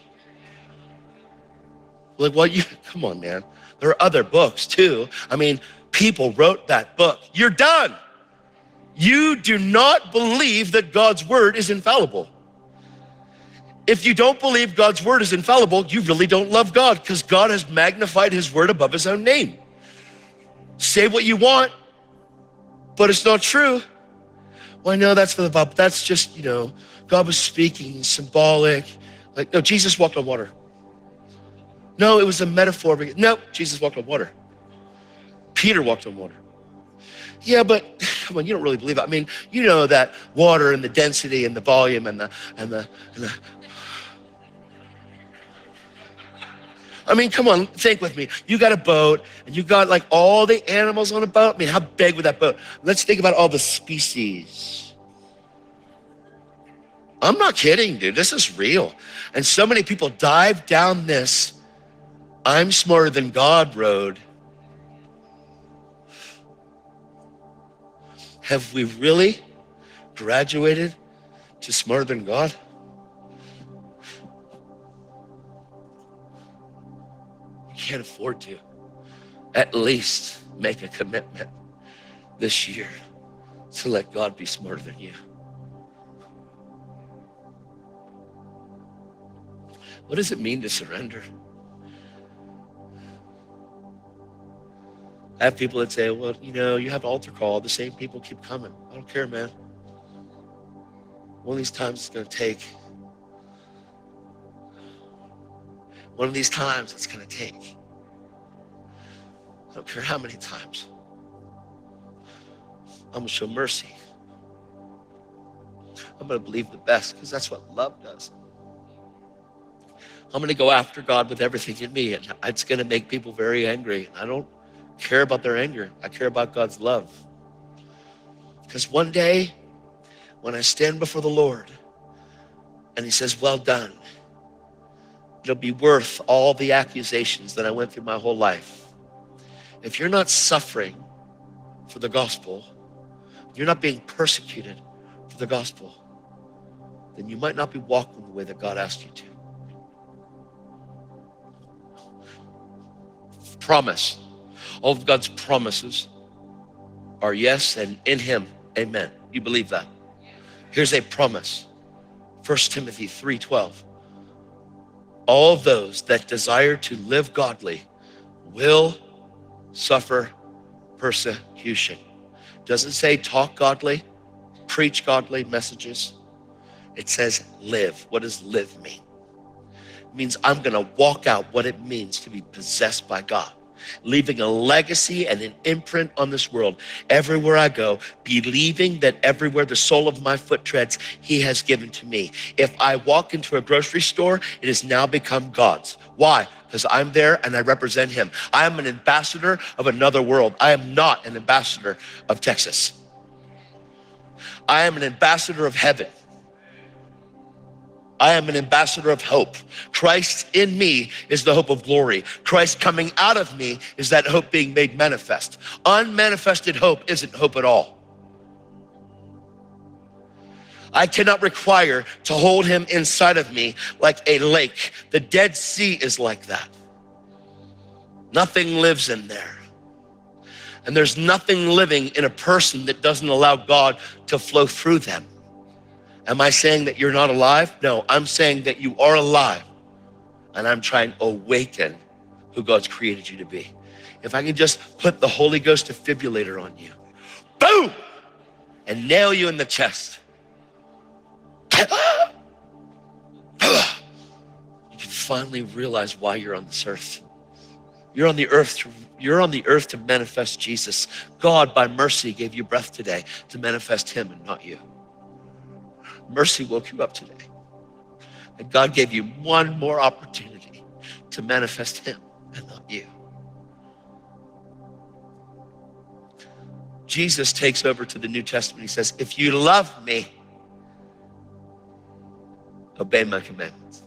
Like, well, come on, man. There are other books too. I mean, people wrote that book. You're done. You do not believe that God's word is infallible. If you don't believe God's word is infallible, you really don't love God because God has magnified his word above his own name. Say what you want, but it's not true. Well, I know that's for the Bible. That's just, God was speaking, symbolic. Like, no, Jesus walked on water. No, it was a metaphor. No, Jesus walked on water. Peter walked on water. Yeah, but come on, you don't really believe it. I mean, you know that water and the density and the volume and the I mean, come on, think with me. You got a boat and you got like all the animals on a boat. I mean, how big would that boat? Let's think about all the species. I'm not kidding, dude. This is real. And so many people dive down this I'm smarter than God road. Have we really graduated to smarter than God? You can't afford to. At least make a commitment this year to let God be smarter than you. What does it mean to surrender? I have people that say, well, you have altar call. The same people keep coming. I don't care, man. One of these times it's going to take. One of these times it's going to take. I don't care how many times. I'm going to show mercy. I'm going to believe the best because that's what love does. I'm going to go after God with everything in me, and it's going to make people very angry. I don't care about their anger. I care about God's love. Because one day, when I stand before the Lord, and he says, well done, it'll be worth all the accusations that I went through my whole life. If you're not suffering for the gospel, you're not being persecuted for the gospel, then you might not be walking the way that God asked you to. Promise. All of God's promises are yes, and in him, amen. You believe that? Here's a promise. 1 Timothy 3:12. All of those that desire to live godly will suffer persecution. Doesn't say talk godly, preach godly messages. It says live. What does live mean? It means I'm going to walk out what it means to be possessed by God. leaving a legacy and an imprint on this world. Everywhere I go, believing that everywhere the sole of my foot treads, he has given to me. If I walk into a grocery store, it has now become God's. Why? Because I'm there and I represent him. I am an ambassador of another world. I am not an ambassador of Texas. I am an ambassador of heaven. I am an ambassador of hope. Christ in me is the hope of glory. Christ coming out of me is that hope being made manifest. Unmanifested hope isn't hope at all. I cannot require to hold him inside of me like a lake. The Dead Sea is like that. Nothing lives in there. And there's nothing living in a person that doesn't allow God to flow through them. Am I saying that you're not alive? No, I'm saying that you are alive. And I'm trying to awaken who God's created you to be. If I can just put the Holy Ghost defibrillator on you, boom, and nail you in the chest. You can finally realize why you're on this earth. You're on the earth to manifest Jesus. God, by mercy, gave you breath today to manifest him and not you. Mercy woke you up today. And God gave you one more opportunity to manifest him and not you. Jesus takes over to the New Testament. He says, if you love me, obey my commandments.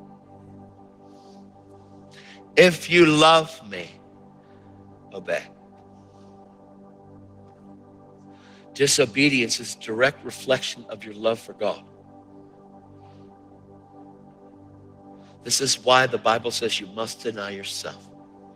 If you love me, obey. Disobedience is a direct reflection of your love for God. This is why the Bible says you must deny yourself.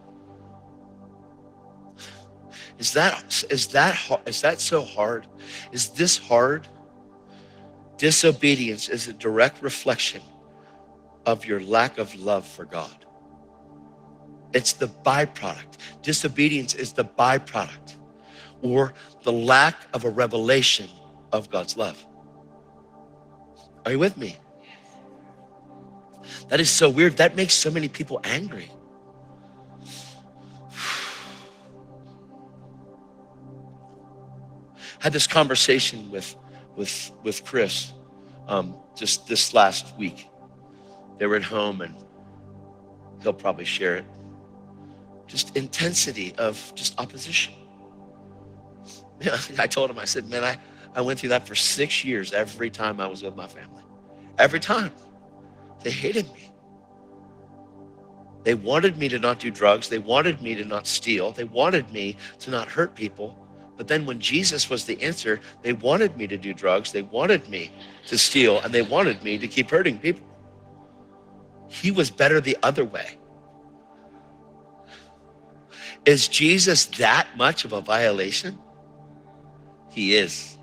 Is that so hard? Is this hard? Disobedience is a direct reflection of your lack of love for God. It's the byproduct. Disobedience is the byproduct or the lack of a revelation of God's love. Are you with me? That is so weird. That makes so many people angry. Had this conversation with Chris just this last week. They were at home and he'll probably share it. Just intensity of just opposition. Yeah, I told him, I said, man, I went through that for 6 years every time I was with my family. Every time. They hated me. They wanted me to not do drugs. They wanted me to not steal. They wanted me to not hurt people. But then when Jesus was the answer, they wanted me to do drugs. They wanted me to steal, and they wanted me to keep hurting people. He was better the other way. Is Jesus that much of a violation? He is.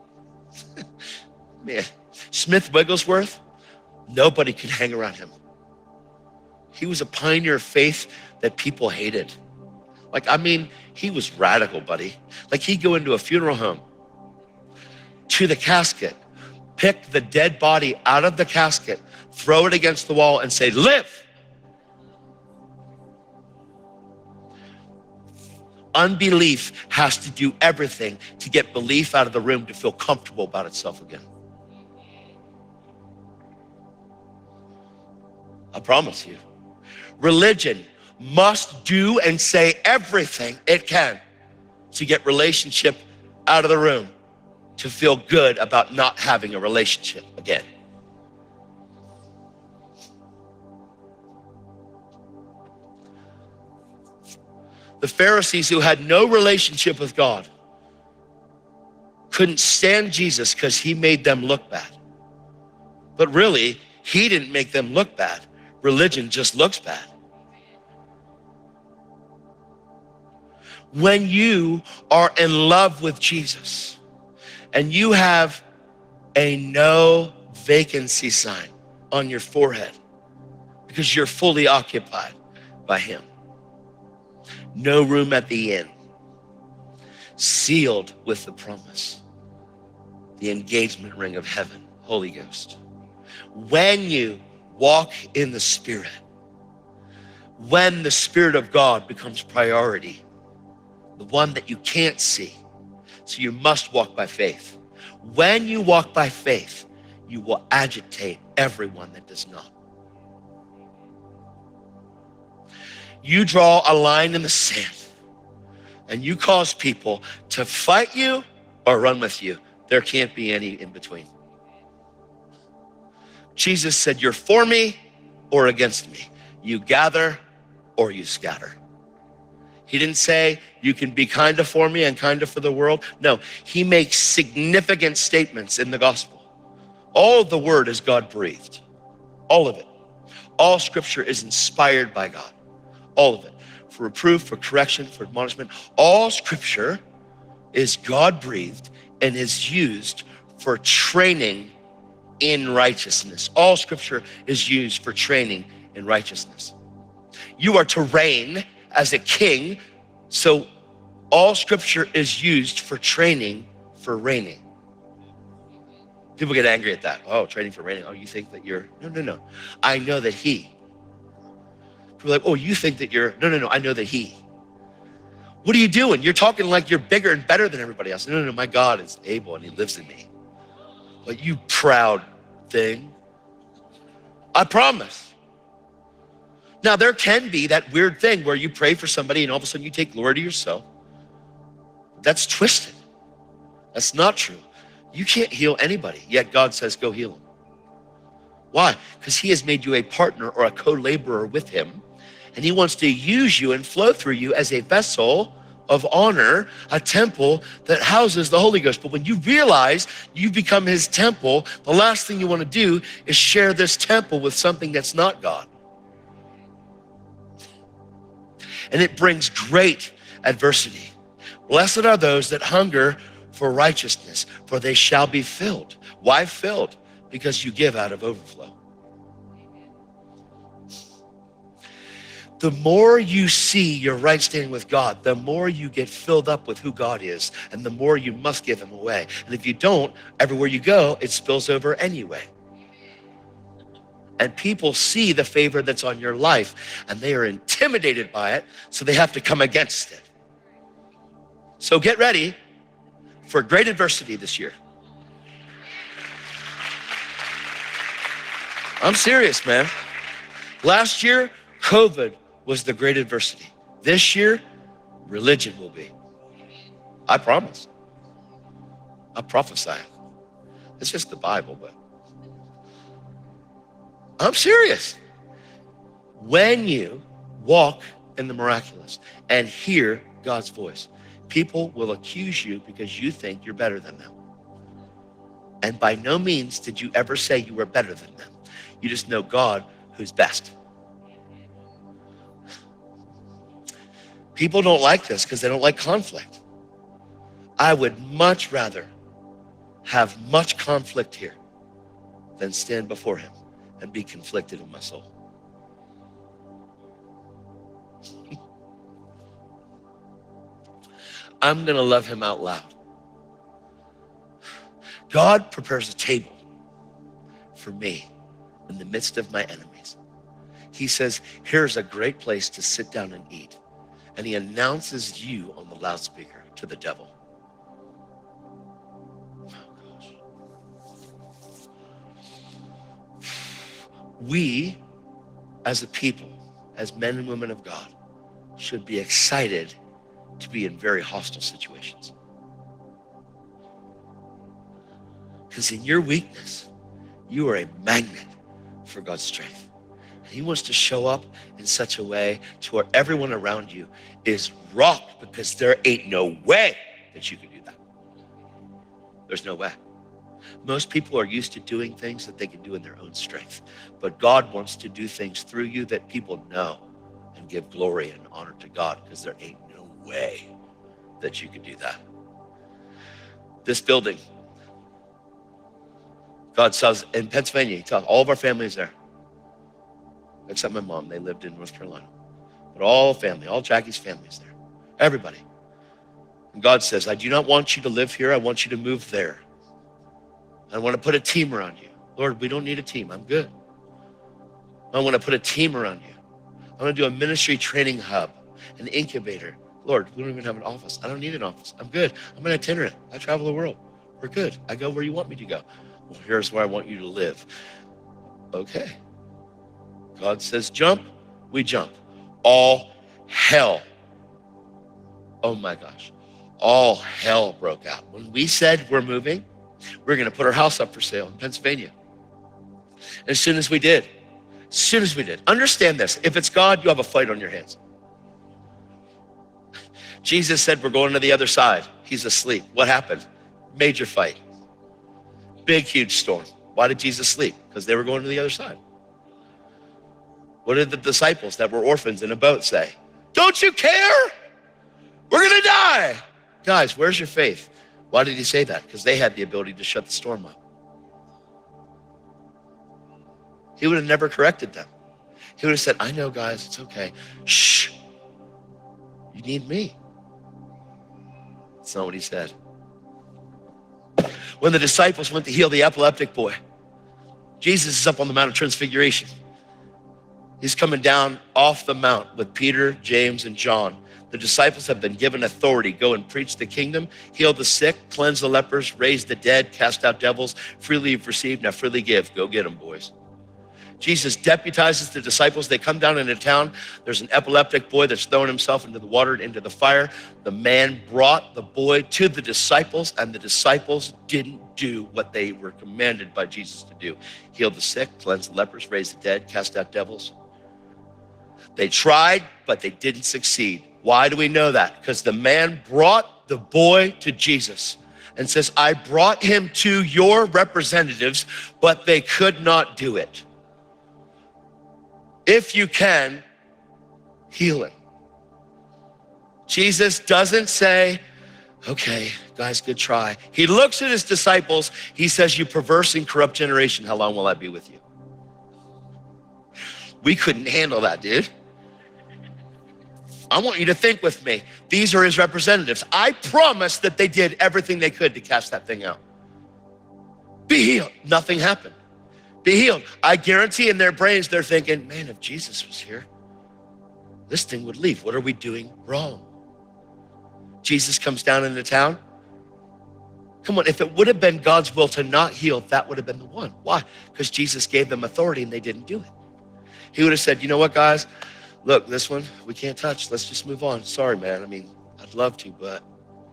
Man, Smith Wigglesworth, nobody could hang around him. He was a pioneer of faith that people hated. He was radical, buddy. He'd go into a funeral home, to the casket, pick the dead body out of the casket, throw it against the wall and say, live. Unbelief has to do everything to get belief out of the room to feel comfortable about itself again. I promise you. Religion must do and say everything it can to get relationship out of the room, to feel good about not having a relationship again. The Pharisees, who had no relationship with God, couldn't stand Jesus because he made them look bad. But really, he didn't make them look bad. Religion just looks bad. When you are in love with Jesus and you have a no vacancy sign on your forehead because you're fully occupied by him, no room at the inn, sealed with the promise, the engagement ring of heaven, Holy Ghost. When you walk in the Spirit, when the Spirit of God becomes priority, the one that you can't see. So you must walk by faith. When you walk by faith, you will agitate everyone that does not. You draw a line in the sand and you cause people to fight you or run with you. There can't be any in between. Jesus said, you're for me or against me. You gather or you scatter. He didn't say you can be kind of for me and kind of for the world. No, he makes significant statements in the gospel. All of the word is God breathed. All of it. All scripture is inspired by God. All of it. For reproof, for correction, for admonishment. All scripture is God breathed and is used for training in righteousness. All scripture is used for training in righteousness. You are to reign as a king, so all scripture is used for training for reigning. People get angry at that. Oh, training for reigning. Oh, you think that you're, no. I know that he. People are like, oh, you think that you're, no. I know that he. What are you doing? You're talking like you're bigger and better than everybody else. No, my God is able and he lives in me. But you proud thing. I promise. Now, there can be that weird thing where you pray for somebody and all of a sudden you take glory to yourself. That's twisted. That's not true. You can't heal anybody, yet God says, go heal them. Why? Because he has made you a partner or a co-laborer with him, and he wants to use you and flow through you as a vessel of honor, a temple that houses the Holy Ghost. But when you realize you've become his temple, the last thing you want to do is share this temple with something that's not God. And it brings great adversity. Blessed are those that hunger for righteousness, for they shall be filled. Why filled? Because you give out of overflow. The more you see your right standing with God, the more you get filled up with who God is, and the more you must give him away. And if you don't, everywhere you go, it spills over anyway. And people see the favor that's on your life, and they are intimidated by it, so they have to come against it. So get ready for great adversity this year. I'm serious, man. Last year, COVID was the great adversity. This year, religion will be. I promise. I prophesy. It's just the Bible, but I'm serious. When you walk in the miraculous and hear God's voice, people will accuse you because you think you're better than them. And by no means did you ever say you were better than them. You just know God who's best. People don't like this because they don't like conflict. I would much rather have much conflict here than stand before him and be conflicted in my soul. I'm gonna love him out loud. God prepares a table for me in the midst of my enemies. He says, here's a great place to sit down and eat. And he announces you on the loudspeaker to the devil. Oh, gosh. We, as a people, as men and women of God, should be excited to be in very hostile situations. Because in your weakness, you are a magnet for God's strength. And he wants to show up in such a way to where everyone around you is rocked, because there ain't no way that you can do that. There's no way. Most people are used to doing things that they can do in their own strength. But God wants to do things through you that people know and give glory and honor to God, because there ain't no way that you can do that. This building, God says in Pennsylvania, he tells all of our families there, except my mom, they lived in North Carolina. But all family, all Jackie's families there, everybody. And God says, I do not want you to live here. I want you to move there. I want to put a team around you. Lord, we don't need a team. I'm good. I want to put a team around you. gonna do a ministry training hub, an incubator. Lord, we don't even have an office. I don't need an office. I'm good. I'm an itinerant. I travel the world. We're good. I go where you want me to go. Well, here's where I want you to live. Okay. God says jump, we jump. All hell. Oh my gosh. All hell broke out. When we said we're moving, we're gonna put our house up for sale in Pennsylvania. And as soon as we did, understand this, if it's God, you have a fight on your hands. Jesus said, we're going to the other side. He's asleep. What happened? Major fight. Big, huge storm. Why did Jesus sleep? Because they were going to the other side. What did the disciples that were orphans in a boat say? Don't you care? We're gonna die. Guys, where's your faith? Why did he say that? Because they had the ability to shut the storm up. He would have never corrected them. He would have said, I know, guys, it's okay. Shh, you need me. That's not what he said. When the disciples went to heal the epileptic boy, Jesus is up on the Mount of Transfiguration. He's coming down off the mount with Peter, James, and John. The disciples have been given authority. Go and preach the kingdom, heal the sick, cleanse the lepers, raise the dead, cast out devils. Freely you've received, now freely give. Go get them, boys. Jesus deputizes the disciples. They come down into town. There's an epileptic boy that's throwing himself into the water and into the fire. The man brought the boy to the disciples, and the disciples didn't do what they were commanded by Jesus to do. Heal the sick, cleanse the lepers, raise the dead, cast out devils. They tried, but they didn't succeed. Why do we know that? Because the man brought the boy to Jesus and says, I brought him to your representatives, but they could not do it. If you can, heal him. Jesus doesn't say, okay, guys, good try. He looks at his disciples. He says, you perverse and corrupt generation, how long will I be with you? We couldn't handle that, dude. I want you to think with me. These are his representatives. I promise that they did everything they could to cast that thing out. Be healed. Nothing happened. Be healed. I guarantee in their brains, they're thinking, man, if Jesus was here, this thing would leave. What are we doing wrong? Jesus comes down into town. Come on, if it would have been God's will to not heal, that would have been the one. Why? Because Jesus gave them authority and they didn't do it. He would have said, you know what, guys? Look, this one, we can't touch. Let's just move on. Sorry, man. I mean, I'd love to, but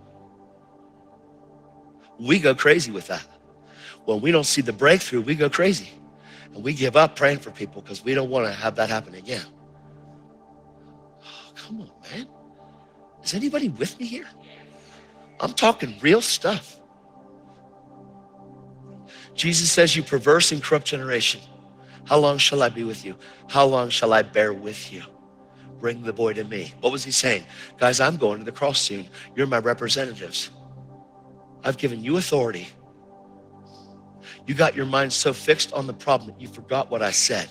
we go crazy with that. When we don't see the breakthrough, we go crazy. And we give up praying for people because we don't want to have that happen again. Oh, come on, man. Is anybody with me here? I'm talking real stuff. Jesus says, you perverse and corrupt generation. How long shall I be with you? How long shall I bear with you? Bring the boy to me. What was he saying? Guys, I'm going to the cross soon. You're my representatives. I've given you authority. You got your mind so fixed on the problem that you forgot what I said.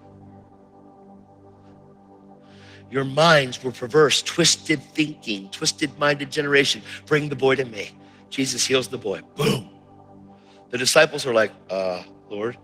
Your minds were perverse, twisted thinking, twisted-minded generation. Bring the boy to me. Jesus heals the boy. Boom. The disciples are like, Lord,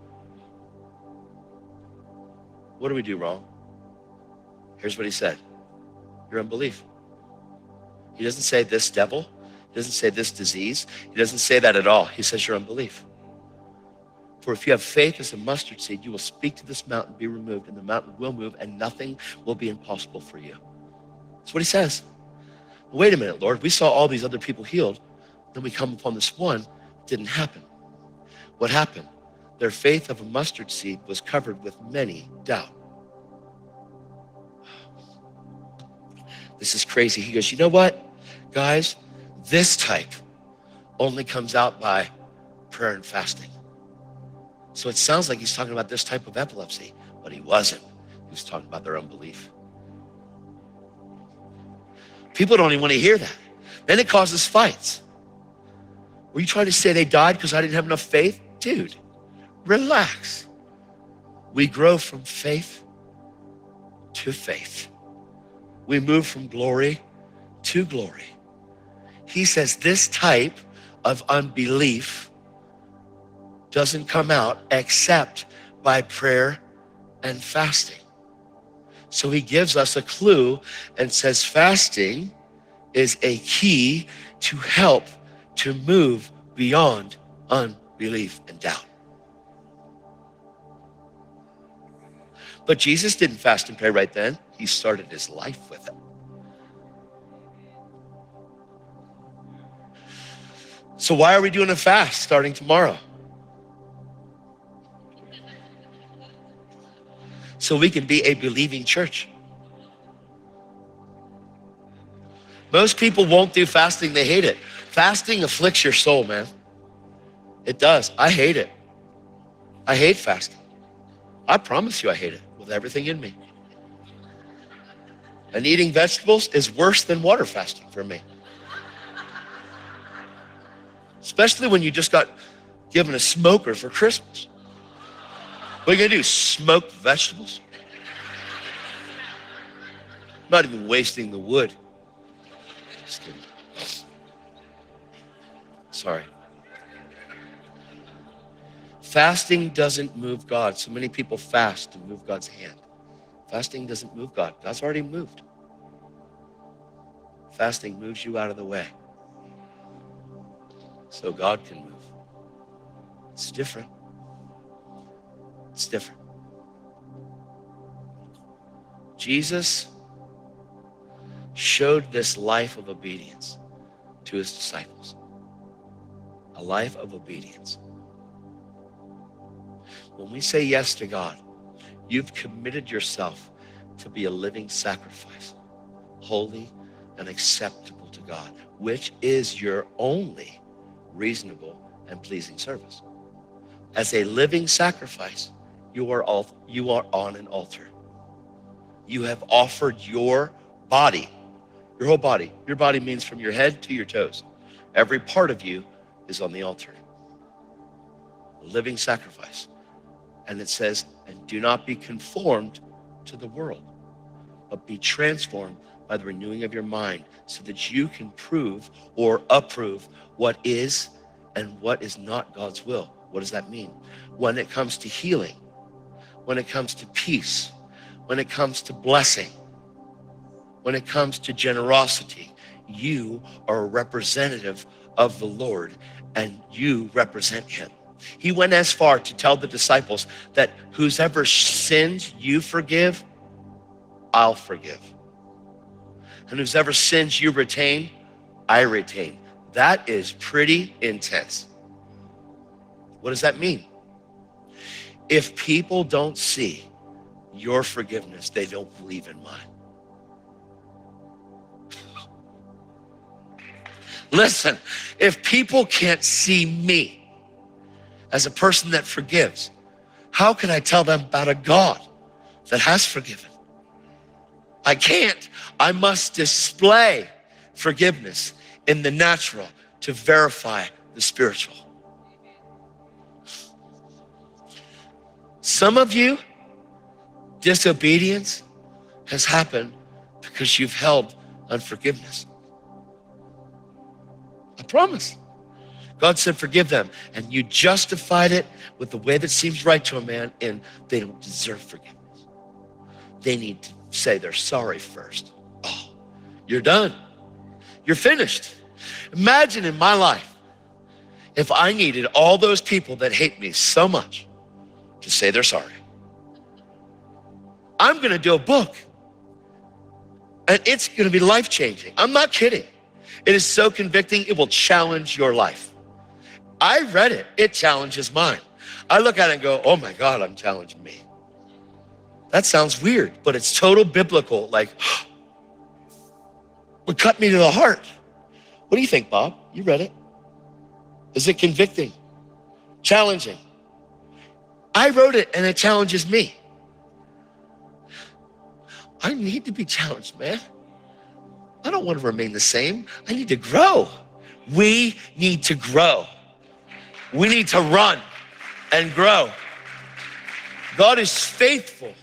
what do we do wrong? Here's what he said. Your unbelief. He doesn't say this devil. He doesn't say this disease. He doesn't say that at all. He says your unbelief. For if you have faith as a mustard seed, you will speak to this mountain, be removed, and the mountain will move, and nothing will be impossible for you. That's what he says. Wait a minute, Lord. We saw all these other people healed. Then we come upon this one. It didn't happen. What happened? Their faith of a mustard seed was covered with many doubt. This is crazy. He goes, you know what, guys? This type only comes out by prayer and fasting. So it sounds like he's talking about this type of epilepsy, but he wasn't. He was talking about their unbelief. People don't even want to hear that. Then it causes fights. Were you trying to say they died because I didn't have enough faith? Dude, relax. We grow from faith to faith. We move from glory to glory. He says this type of unbelief doesn't come out except by prayer and fasting. So he gives us a clue and says fasting is a key to help to move beyond unbelief and doubt. But Jesus didn't fast and pray right then. He started his life with it. So why are we doing a fast starting tomorrow? So we can be a believing church. Most people won't do fasting, they hate it. Fasting afflicts your soul, man. It does. I hate it. I hate fasting. I promise you I hate it with everything in me. And eating vegetables is worse than water fasting for me. Especially when you just got given a smoker for Christmas. What are you gonna do, smoke vegetables? I'm not even wasting the wood. Just kidding. Sorry. Fasting doesn't move God. So many people fast to move God's hand. Fasting doesn't move God. God's already moved. Fasting moves you out of the way so God can move. It's different. It's different. Jesus showed this life of obedience to his disciples. A life of obedience. When we say yes to God, you've committed yourself to be a living sacrifice, holy and acceptable to God, which is your only reasonable and pleasing service. As a living sacrifice, you are on an altar. You have offered your body, your whole body. Your body means from your head to your toes. Every part of you is on the altar. A living sacrifice. And it says, and do not be conformed to the world, but be transformed by the renewing of your mind so that you can prove or approve what is and what is not God's will. What does that mean? When it comes to healing, when it comes to peace, when it comes to blessing, when it comes to generosity, you are a representative of the Lord and you represent him. He went as far to tell the disciples that whoever sins you forgive, I'll forgive. And whoever sins you retain, I retain. That is pretty intense. What does that mean? If people don't see your forgiveness, they don't believe in mine. Listen, if people can't see me as a person that forgives, how can I tell them about a God that has forgiven? I can't. I must display forgiveness in the natural to verify the spiritual. Some of you, disobedience has happened because you've held unforgiveness. I promise. God said, forgive them. And you justified it with the way that seems right to a man, and they don't deserve forgiveness. They need to say they're sorry first. Oh, you're done. You're finished. Imagine in my life, if I needed all those people that hate me so much to say they're sorry. I'm gonna do a book, and it's gonna be life-changing. I'm not kidding. It is so convicting, it will challenge your life. I read it, it challenges mine. I look at it and go, oh my God, I'm challenging me. That sounds weird, but it's total biblical, like, would cut me to the heart. What do you think, Bob? You read it. Is it convicting? Challenging? I wrote it and it challenges me. I need to be challenged, man. I don't want to remain the same. I need to grow. We need to grow. We need to run and grow. God is faithful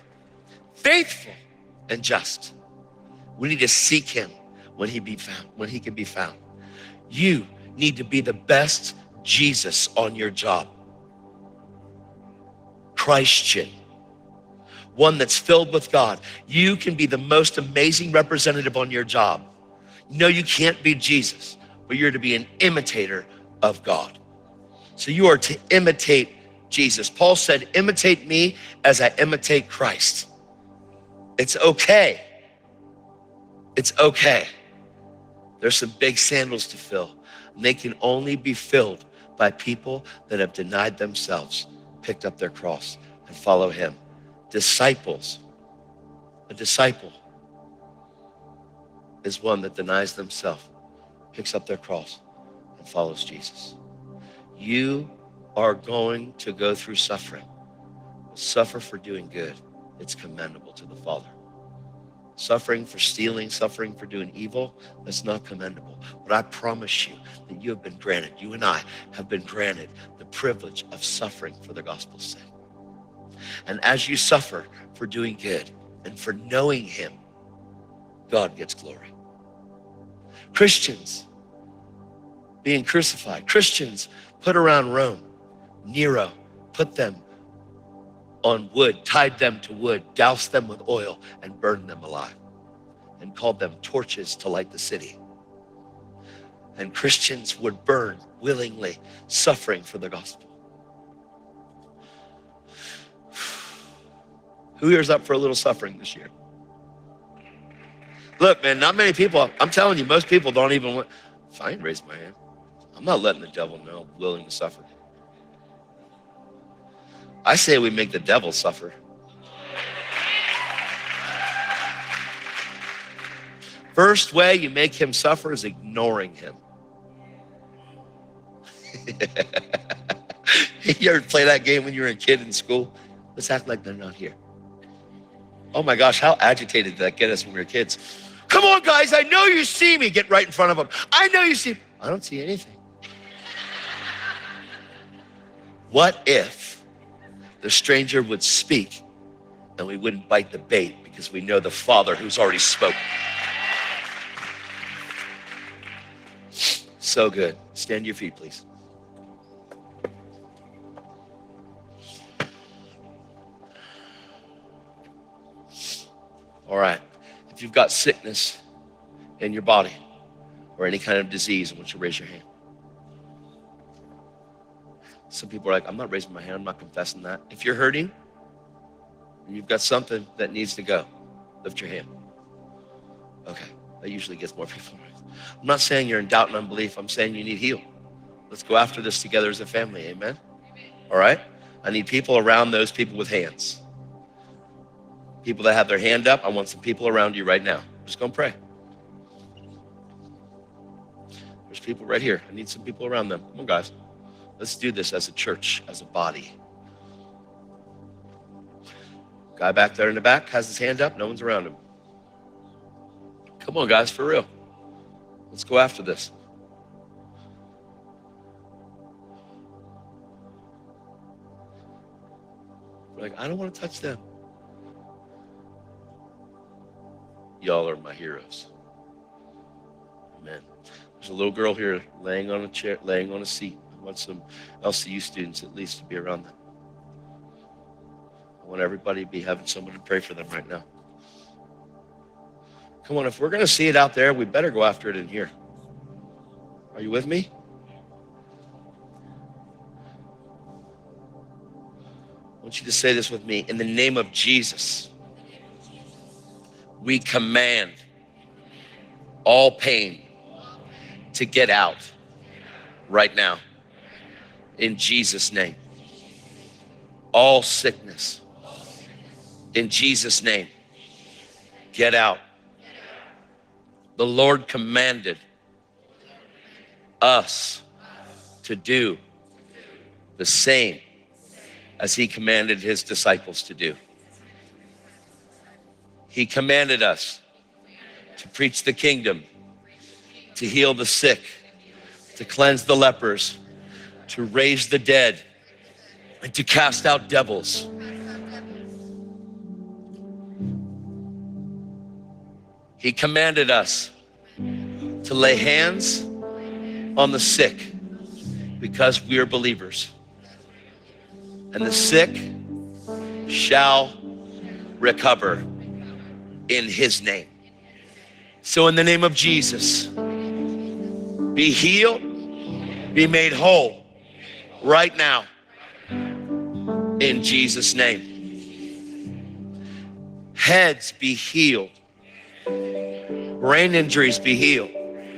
and just. We need to seek him when he can be found. You need to be the best Jesus on your job. Christian. one that's filled with God. You can be the most amazing representative on your job. No, you can't be Jesus, but you're to be an imitator of God. So you are to imitate Jesus. Paul said, imitate me as I imitate Christ. It's okay. It's okay. There's some big sandals to fill, and they can only be filled by people that have denied themselves, picked up their cross, and follow him. Disciples. A disciple is one that denies themselves, picks up their cross, and follows Jesus. You are going to go through suffering. Suffer for doing good. It's commendable to the Father. Suffering for stealing, suffering for doing evil, that's not commendable. But I promise you that you have been granted, you and I have been granted the privilege of suffering for the gospel's sake. And as you suffer for doing good and for knowing him, God gets glory. Christians being crucified, Christians put around Rome, Nero put them on wood, tied them to wood, doused them with oil, and burned them alive, and called them torches to light the city. And Christians would burn willingly, suffering for the gospel. Who here's up for a little suffering this year? Look, man, not many people, I'm telling you, most people don't even want, if I ain't raised my hand, I'm not letting the devil know I'm willing to suffer. I say we make the devil suffer. First way you make him suffer is ignoring him. You ever play that game when you were a kid in school? Let's act like they're not here. Oh my gosh, how agitated did that get us when we were kids? Come on, guys, I know you see me. Get right in front of them. I know you see me. I don't see anything. What if the stranger would speak and we wouldn't bite the bait because we know the Father who's already spoken? So good. Stand to your feet, please. All right. If you've got sickness in your body or any kind of disease, I want you to raise your hand. Some people are like, I'm not raising my hand, I'm not confessing that. If you're hurting and you've got something that needs to go, lift your hand. Okay, that usually gets more people. I'm not saying you're in doubt and unbelief, I'm saying you need healed. Let's go after this together as a family, amen? All right? I need people around those people with hands. People that have their hand up, I want some people around you right now. I'm just gonna pray. There's people right here. I need some people around them. Come on, guys. Let's do this as a church, as a body. Guy back there in the back has his hand up. No one's around him. Come on, guys, for real. Let's go after this. We're like, I don't want to touch them. Y'all are my heroes. Amen. There's a little girl here laying on a chair, laying on a seat. I want some LCU students at least to be around them. I want everybody to be having someone to pray for them right now. Come on, if we're going to see it out there, we better go after it in here. Are you with me? I want you to say this with me. In the name of Jesus, we command all pain to get out right now. In Jesus' name. All sickness, in Jesus' name, get out. The Lord commanded us to do the same as he commanded his disciples to do. He commanded us to preach the kingdom, to heal the sick, to cleanse the lepers, to raise the dead, and to cast out devils. He commanded us to lay hands on the sick because we are believers. And the sick shall recover in his name. So in the name of Jesus, be healed, be made whole right now in Jesus' name. Heads be healed. Brain injuries be healed.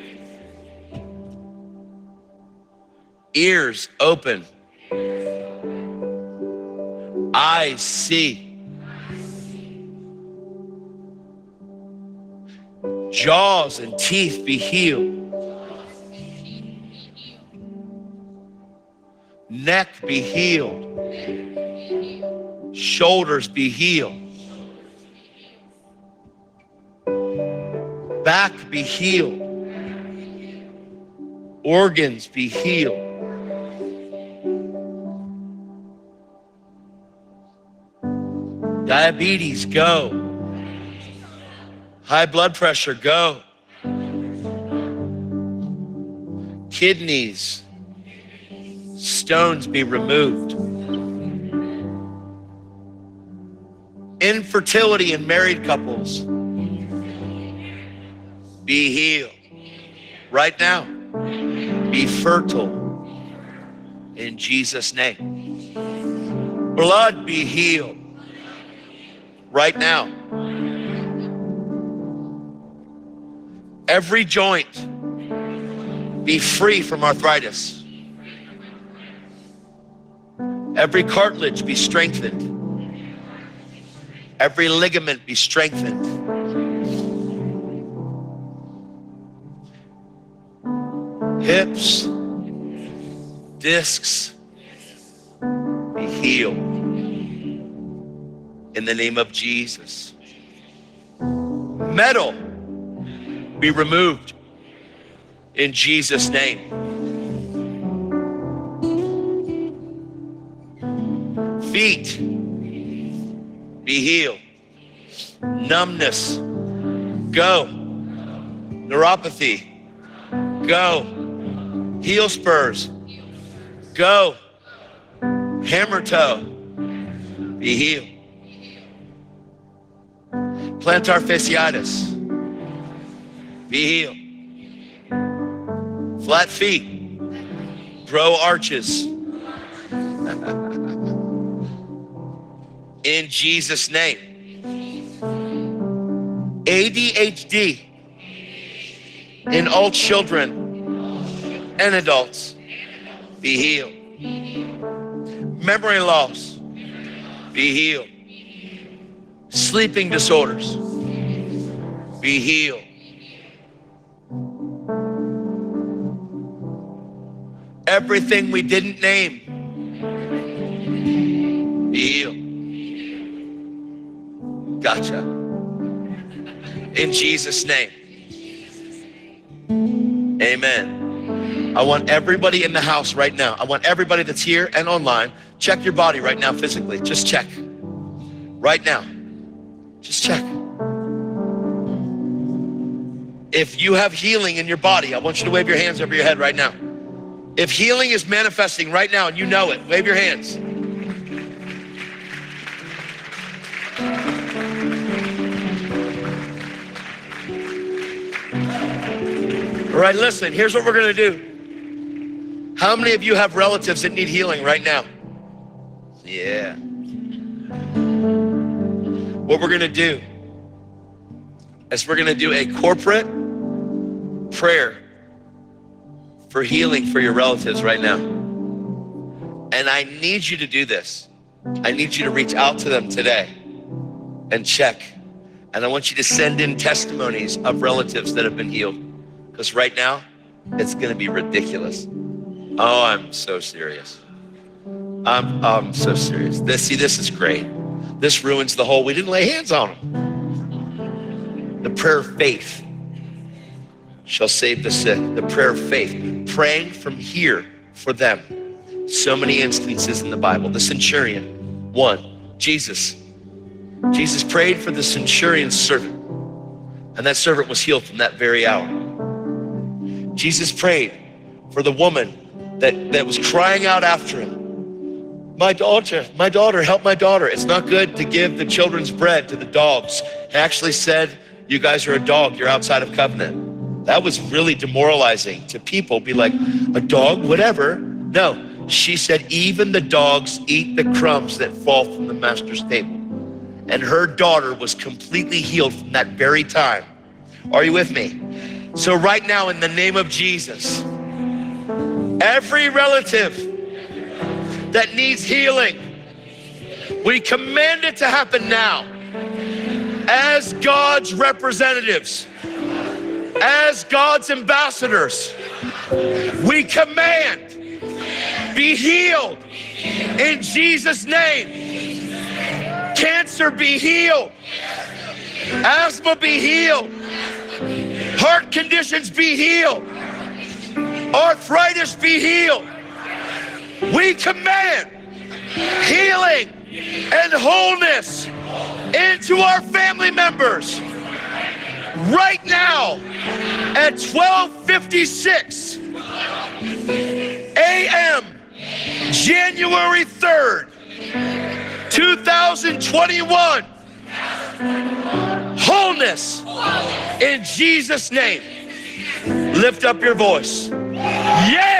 Ears open. Eyes see. Jaws and teeth be healed. Neck be healed. Shoulders be healed. Back be healed. Organs be healed. Diabetes, go. High blood pressure, go. Kidneys, stones be removed. Infertility in married couples, be healed. Right now, be fertile in Jesus' name. Blood be healed. Right now. Every joint be free from arthritis. Every cartilage be strengthened. Every ligament be strengthened. Hips, discs be healed. In the name of Jesus. Metal be removed in Jesus' name. Feet be healed. Numbness, go. Neuropathy, go. Heel spurs, go. Hammer toe, be healed. Plantar fasciitis, be healed. Flat feet, grow arches. In Jesus' name. ADHD in all children and adults, be healed. Memory loss, be healed. Sleeping disorders, be healed. Everything we didn't name, be healed. Gotcha. In Jesus' name. Amen. I want everybody in the house right now. I want everybody that's here and online, check your body right now physically. Just check. Right now. Just check. If you have healing in your body, I want you to wave your hands over your head right now. If healing is manifesting right now and you know it, wave your hands. All right, listen, here's what we're gonna do. How many of you have relatives that need healing right now? Yeah. What we're gonna do is we're gonna do a corporate prayer for healing for your relatives right now. And I need you to do this. I need you to reach out to them today and check. And I want you to send in testimonies of relatives that have been healed. Because right now, it's gonna be ridiculous. Oh, I'm so serious. I'm so serious. This is great. This ruins the whole, we didn't lay hands on them. The prayer of faith shall save the sick. The prayer of faith, praying from here for them. So many instances in the Bible. The centurion, one, Jesus prayed for the centurion's servant, and that servant was healed from that very hour. Jesus prayed for the woman that was crying out after him, My daughter, help my daughter. It's not good to give the children's bread to the dogs. He actually said, you guys are a dog, you're outside of covenant. That was really demoralizing to people. Be like, a dog, whatever. No, she said, even the dogs eat the crumbs that fall from the master's table. And her daughter was completely healed from that very time. Are you with me? So right now, in the name of Jesus, every relative that needs healing, we command it to happen now. As God's representatives, as God's ambassadors, we command, be healed in Jesus' name. Cancer be healed. Asthma be healed. Heart conditions be healed. Arthritis be healed. We command healing and wholeness into our family members right now at 12:56 a.m. January 3rd, 2021. Wholeness in Jesus' name. Lift up your voice. Yeah!